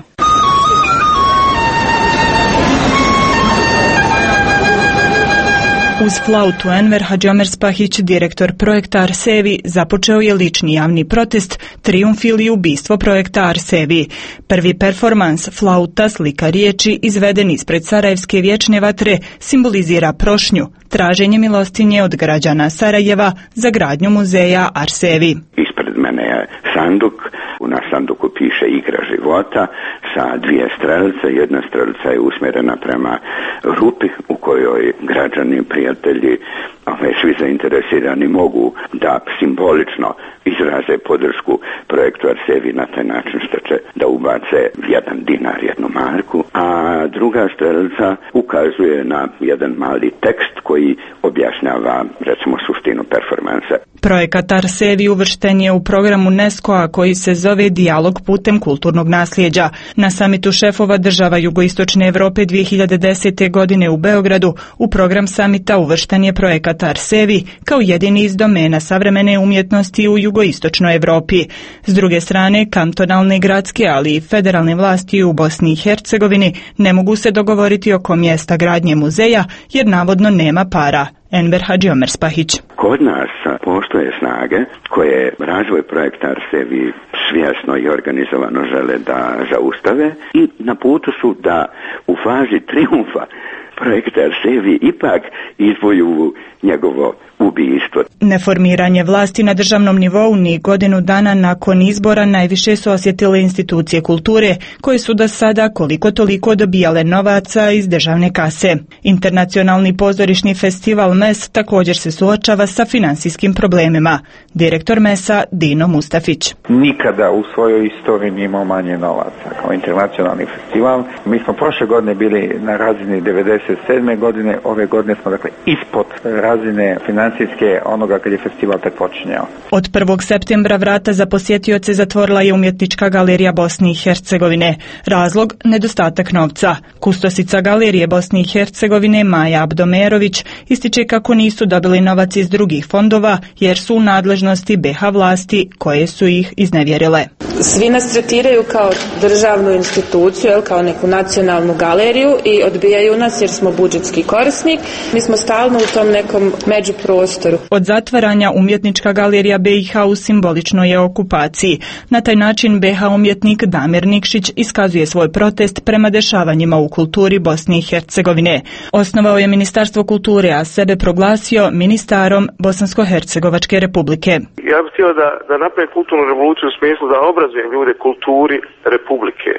Uz flautu Enver Hadžiomerspahić, direktor projekta Arsevi, započeo je lični javni protest, trijumf ili ubistvo projekta Arsevi. Prvi performans, flauta, slika riječi, izveden ispred Sarajevske vječne vatre, simbolizira prošnju, traženje milostinje od građana Sarajeva za gradnju muzeja Arsevi. Ispred mene je sanduk, na sanduku piše igra života sa dvije strelice. Jedna strelica je usmjerena prema rupi u kojoj građani, prijatelji, svi zainteresirani mogu da simbolično izraze podršku projektu Arsevi na taj način što će da ubace 1 dinar, 1 marku, a druga strelica ukazuje na jedan mali tekst koji objašnjava, recimo, suštinu performansa. Projekat Arsevi uvršten je u program UNESCO-a koji se zove Dijalog putem kulturnog nasljeđa. Na samitu šefova država Jugoistočne Evrope 2010. godine u Beogradu u program samita uvršten je projekat Arsevi kao jedini iz domena savremene umjetnosti u Jugoistočnoj Evropi. S druge strane, kantonalne, gradske, ali i federalne vlasti u Bosni i Hercegovini ne mogu se dogovoriti oko mjesta gradnje muzeja jer navodno nema para. Enver Hadžiomerspahić. Kod nas postoje snage koje razvoj projekta Arsevi svjesno i organizovano žele da zaustave i na putu su da u fazi trijumfa projekta Arsevi ipak izvoju njegovo ubijstvo. Neformiranje vlasti na državnom nivou ni godinu dana nakon izbora najviše su osjetile institucije kulture, koje su do sada koliko toliko dobijale novaca iz državne kase. Internacionalni pozorišni festival MES također se suočava sa finansijskim problemima. Direktor MES-a Dino Mustafić. Nikada u svojoj istoriji nije imao manje novaca kao internacionalni festival. Mi smo prošle godine bili na razini 97. godine, ove godine smo dakle ispod razine financijske onoga kad je festival tek počinjao. Od 1. septembra vrata za posjetioce zatvorila je umjetnička galerija Bosne i Hercegovine. Razlog: nedostatak novca. Kustosica galerije Bosne i Hercegovine Maja Abdomerović ističe kako nisu dobili novac iz drugih fondova jer su u nadležnosti BiH vlasti koje su ih iznevjerile. Svi nas tretiraju kao državnu instituciju, kao neku nacionalnu galeriju i odbijaju nas jer smo budžetski korisnik. Mi smo stalno u tom nekom međuprostoru. Od zatvaranja umjetnička galerija BiH u simboličnoj je okupaciji. Na taj način BiH umjetnik Damir Nikšić iskazuje svoj protest prema dešavanjima u kulturi Bosne i Hercegovine. Osnovao je Ministarstvo kulture, a sebe proglasio ministarom Bosansko-Hercegovačke republike. Ja bih htio da napravim kulturnu revoluciju u smislu da obrazuje ljude kulturi republike.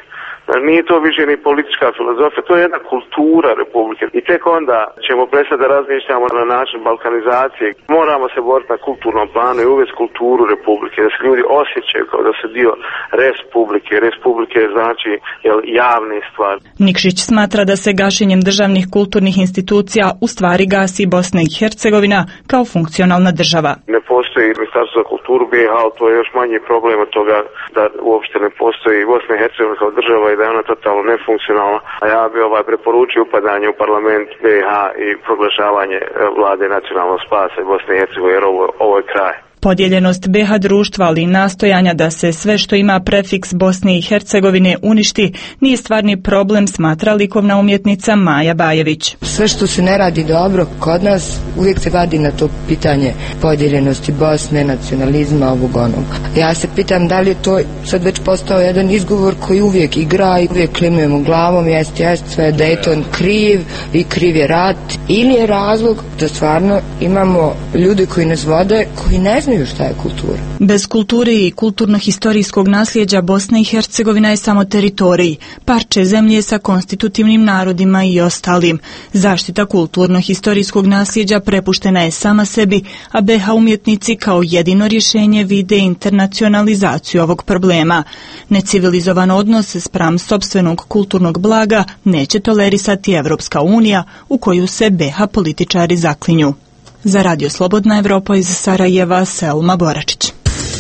Nije to više ni politička filozofija, to je jedna kultura Republike. I tek onda ćemo prestati da razmišljamo na način balkanizacije. Moramo se boriti na kulturnom planu i uvesti kulturu Republike, da se ljudi osjećaju kao da su dio Respublike. Respublike znači javne stvari. Nikšić smatra da se gašenjem državnih kulturnih institucija u stvari gasi Bosna i Hercegovina kao funkcionalna država. Ne postoji Ministarstvo za kulturu BiH, to je još manji problem od toga da uopšte ne postoji Bosna i Hercegovina kao država i da je ona totalno nefunkcionalna. A ja bi preporučio upadanje u parlament BiH i proglašavanje vlade nacionalnog spasa i Bosne i Hercegovine, jer ovo je kraj. Podjeljenost BiH društva, ali i nastojanja da se sve što ima prefiks Bosne i Hercegovine uništi nije stvarni problem, smatra likovna umjetnica Maja Bajević. Sve što se ne radi dobro kod nas uvijek se vadi na to pitanje podjeljenosti Bosne, nacionalizma, ovog onog. Ja se pitam da li je to sad već postao jedan izgovor koji uvijek igra i uvijek klimujemo glavom, jest, sve je Dayton kriv i kriv je rat, ili je razlog da stvarno imamo ljude koji nas vode, koji ne znaju šta je kultura. Bez kulture i kulturno-historijskog nasljeđa Bosna i Hercegovina je samo teritorij, parče zemlje sa konstitutivnim narodima i ostalim. Zaštita kulturno-historijskog nasljeđa prepuštena je sama sebi, a BiH umjetnici kao jedino rješenje vide internacionalizaciju ovog problema. Necivilizovan odnos spram sopstvenog kulturnog blaga neće tolerisati Evropska unija u koju se BiH političari zaklinju. Za Radio Slobodna Evropa iz Sarajeva, Selma Boračić.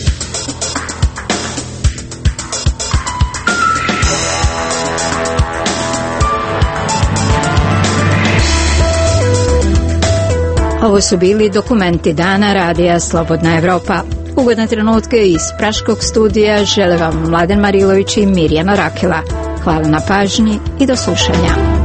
Ovo su bili dokumenti dana Radija Slobodna Evropa. Ugodne trenutke iz Praškog studija žele vam Mladen Marilović i Mirjana Rakela. Hvala na pažnji i do slušanja.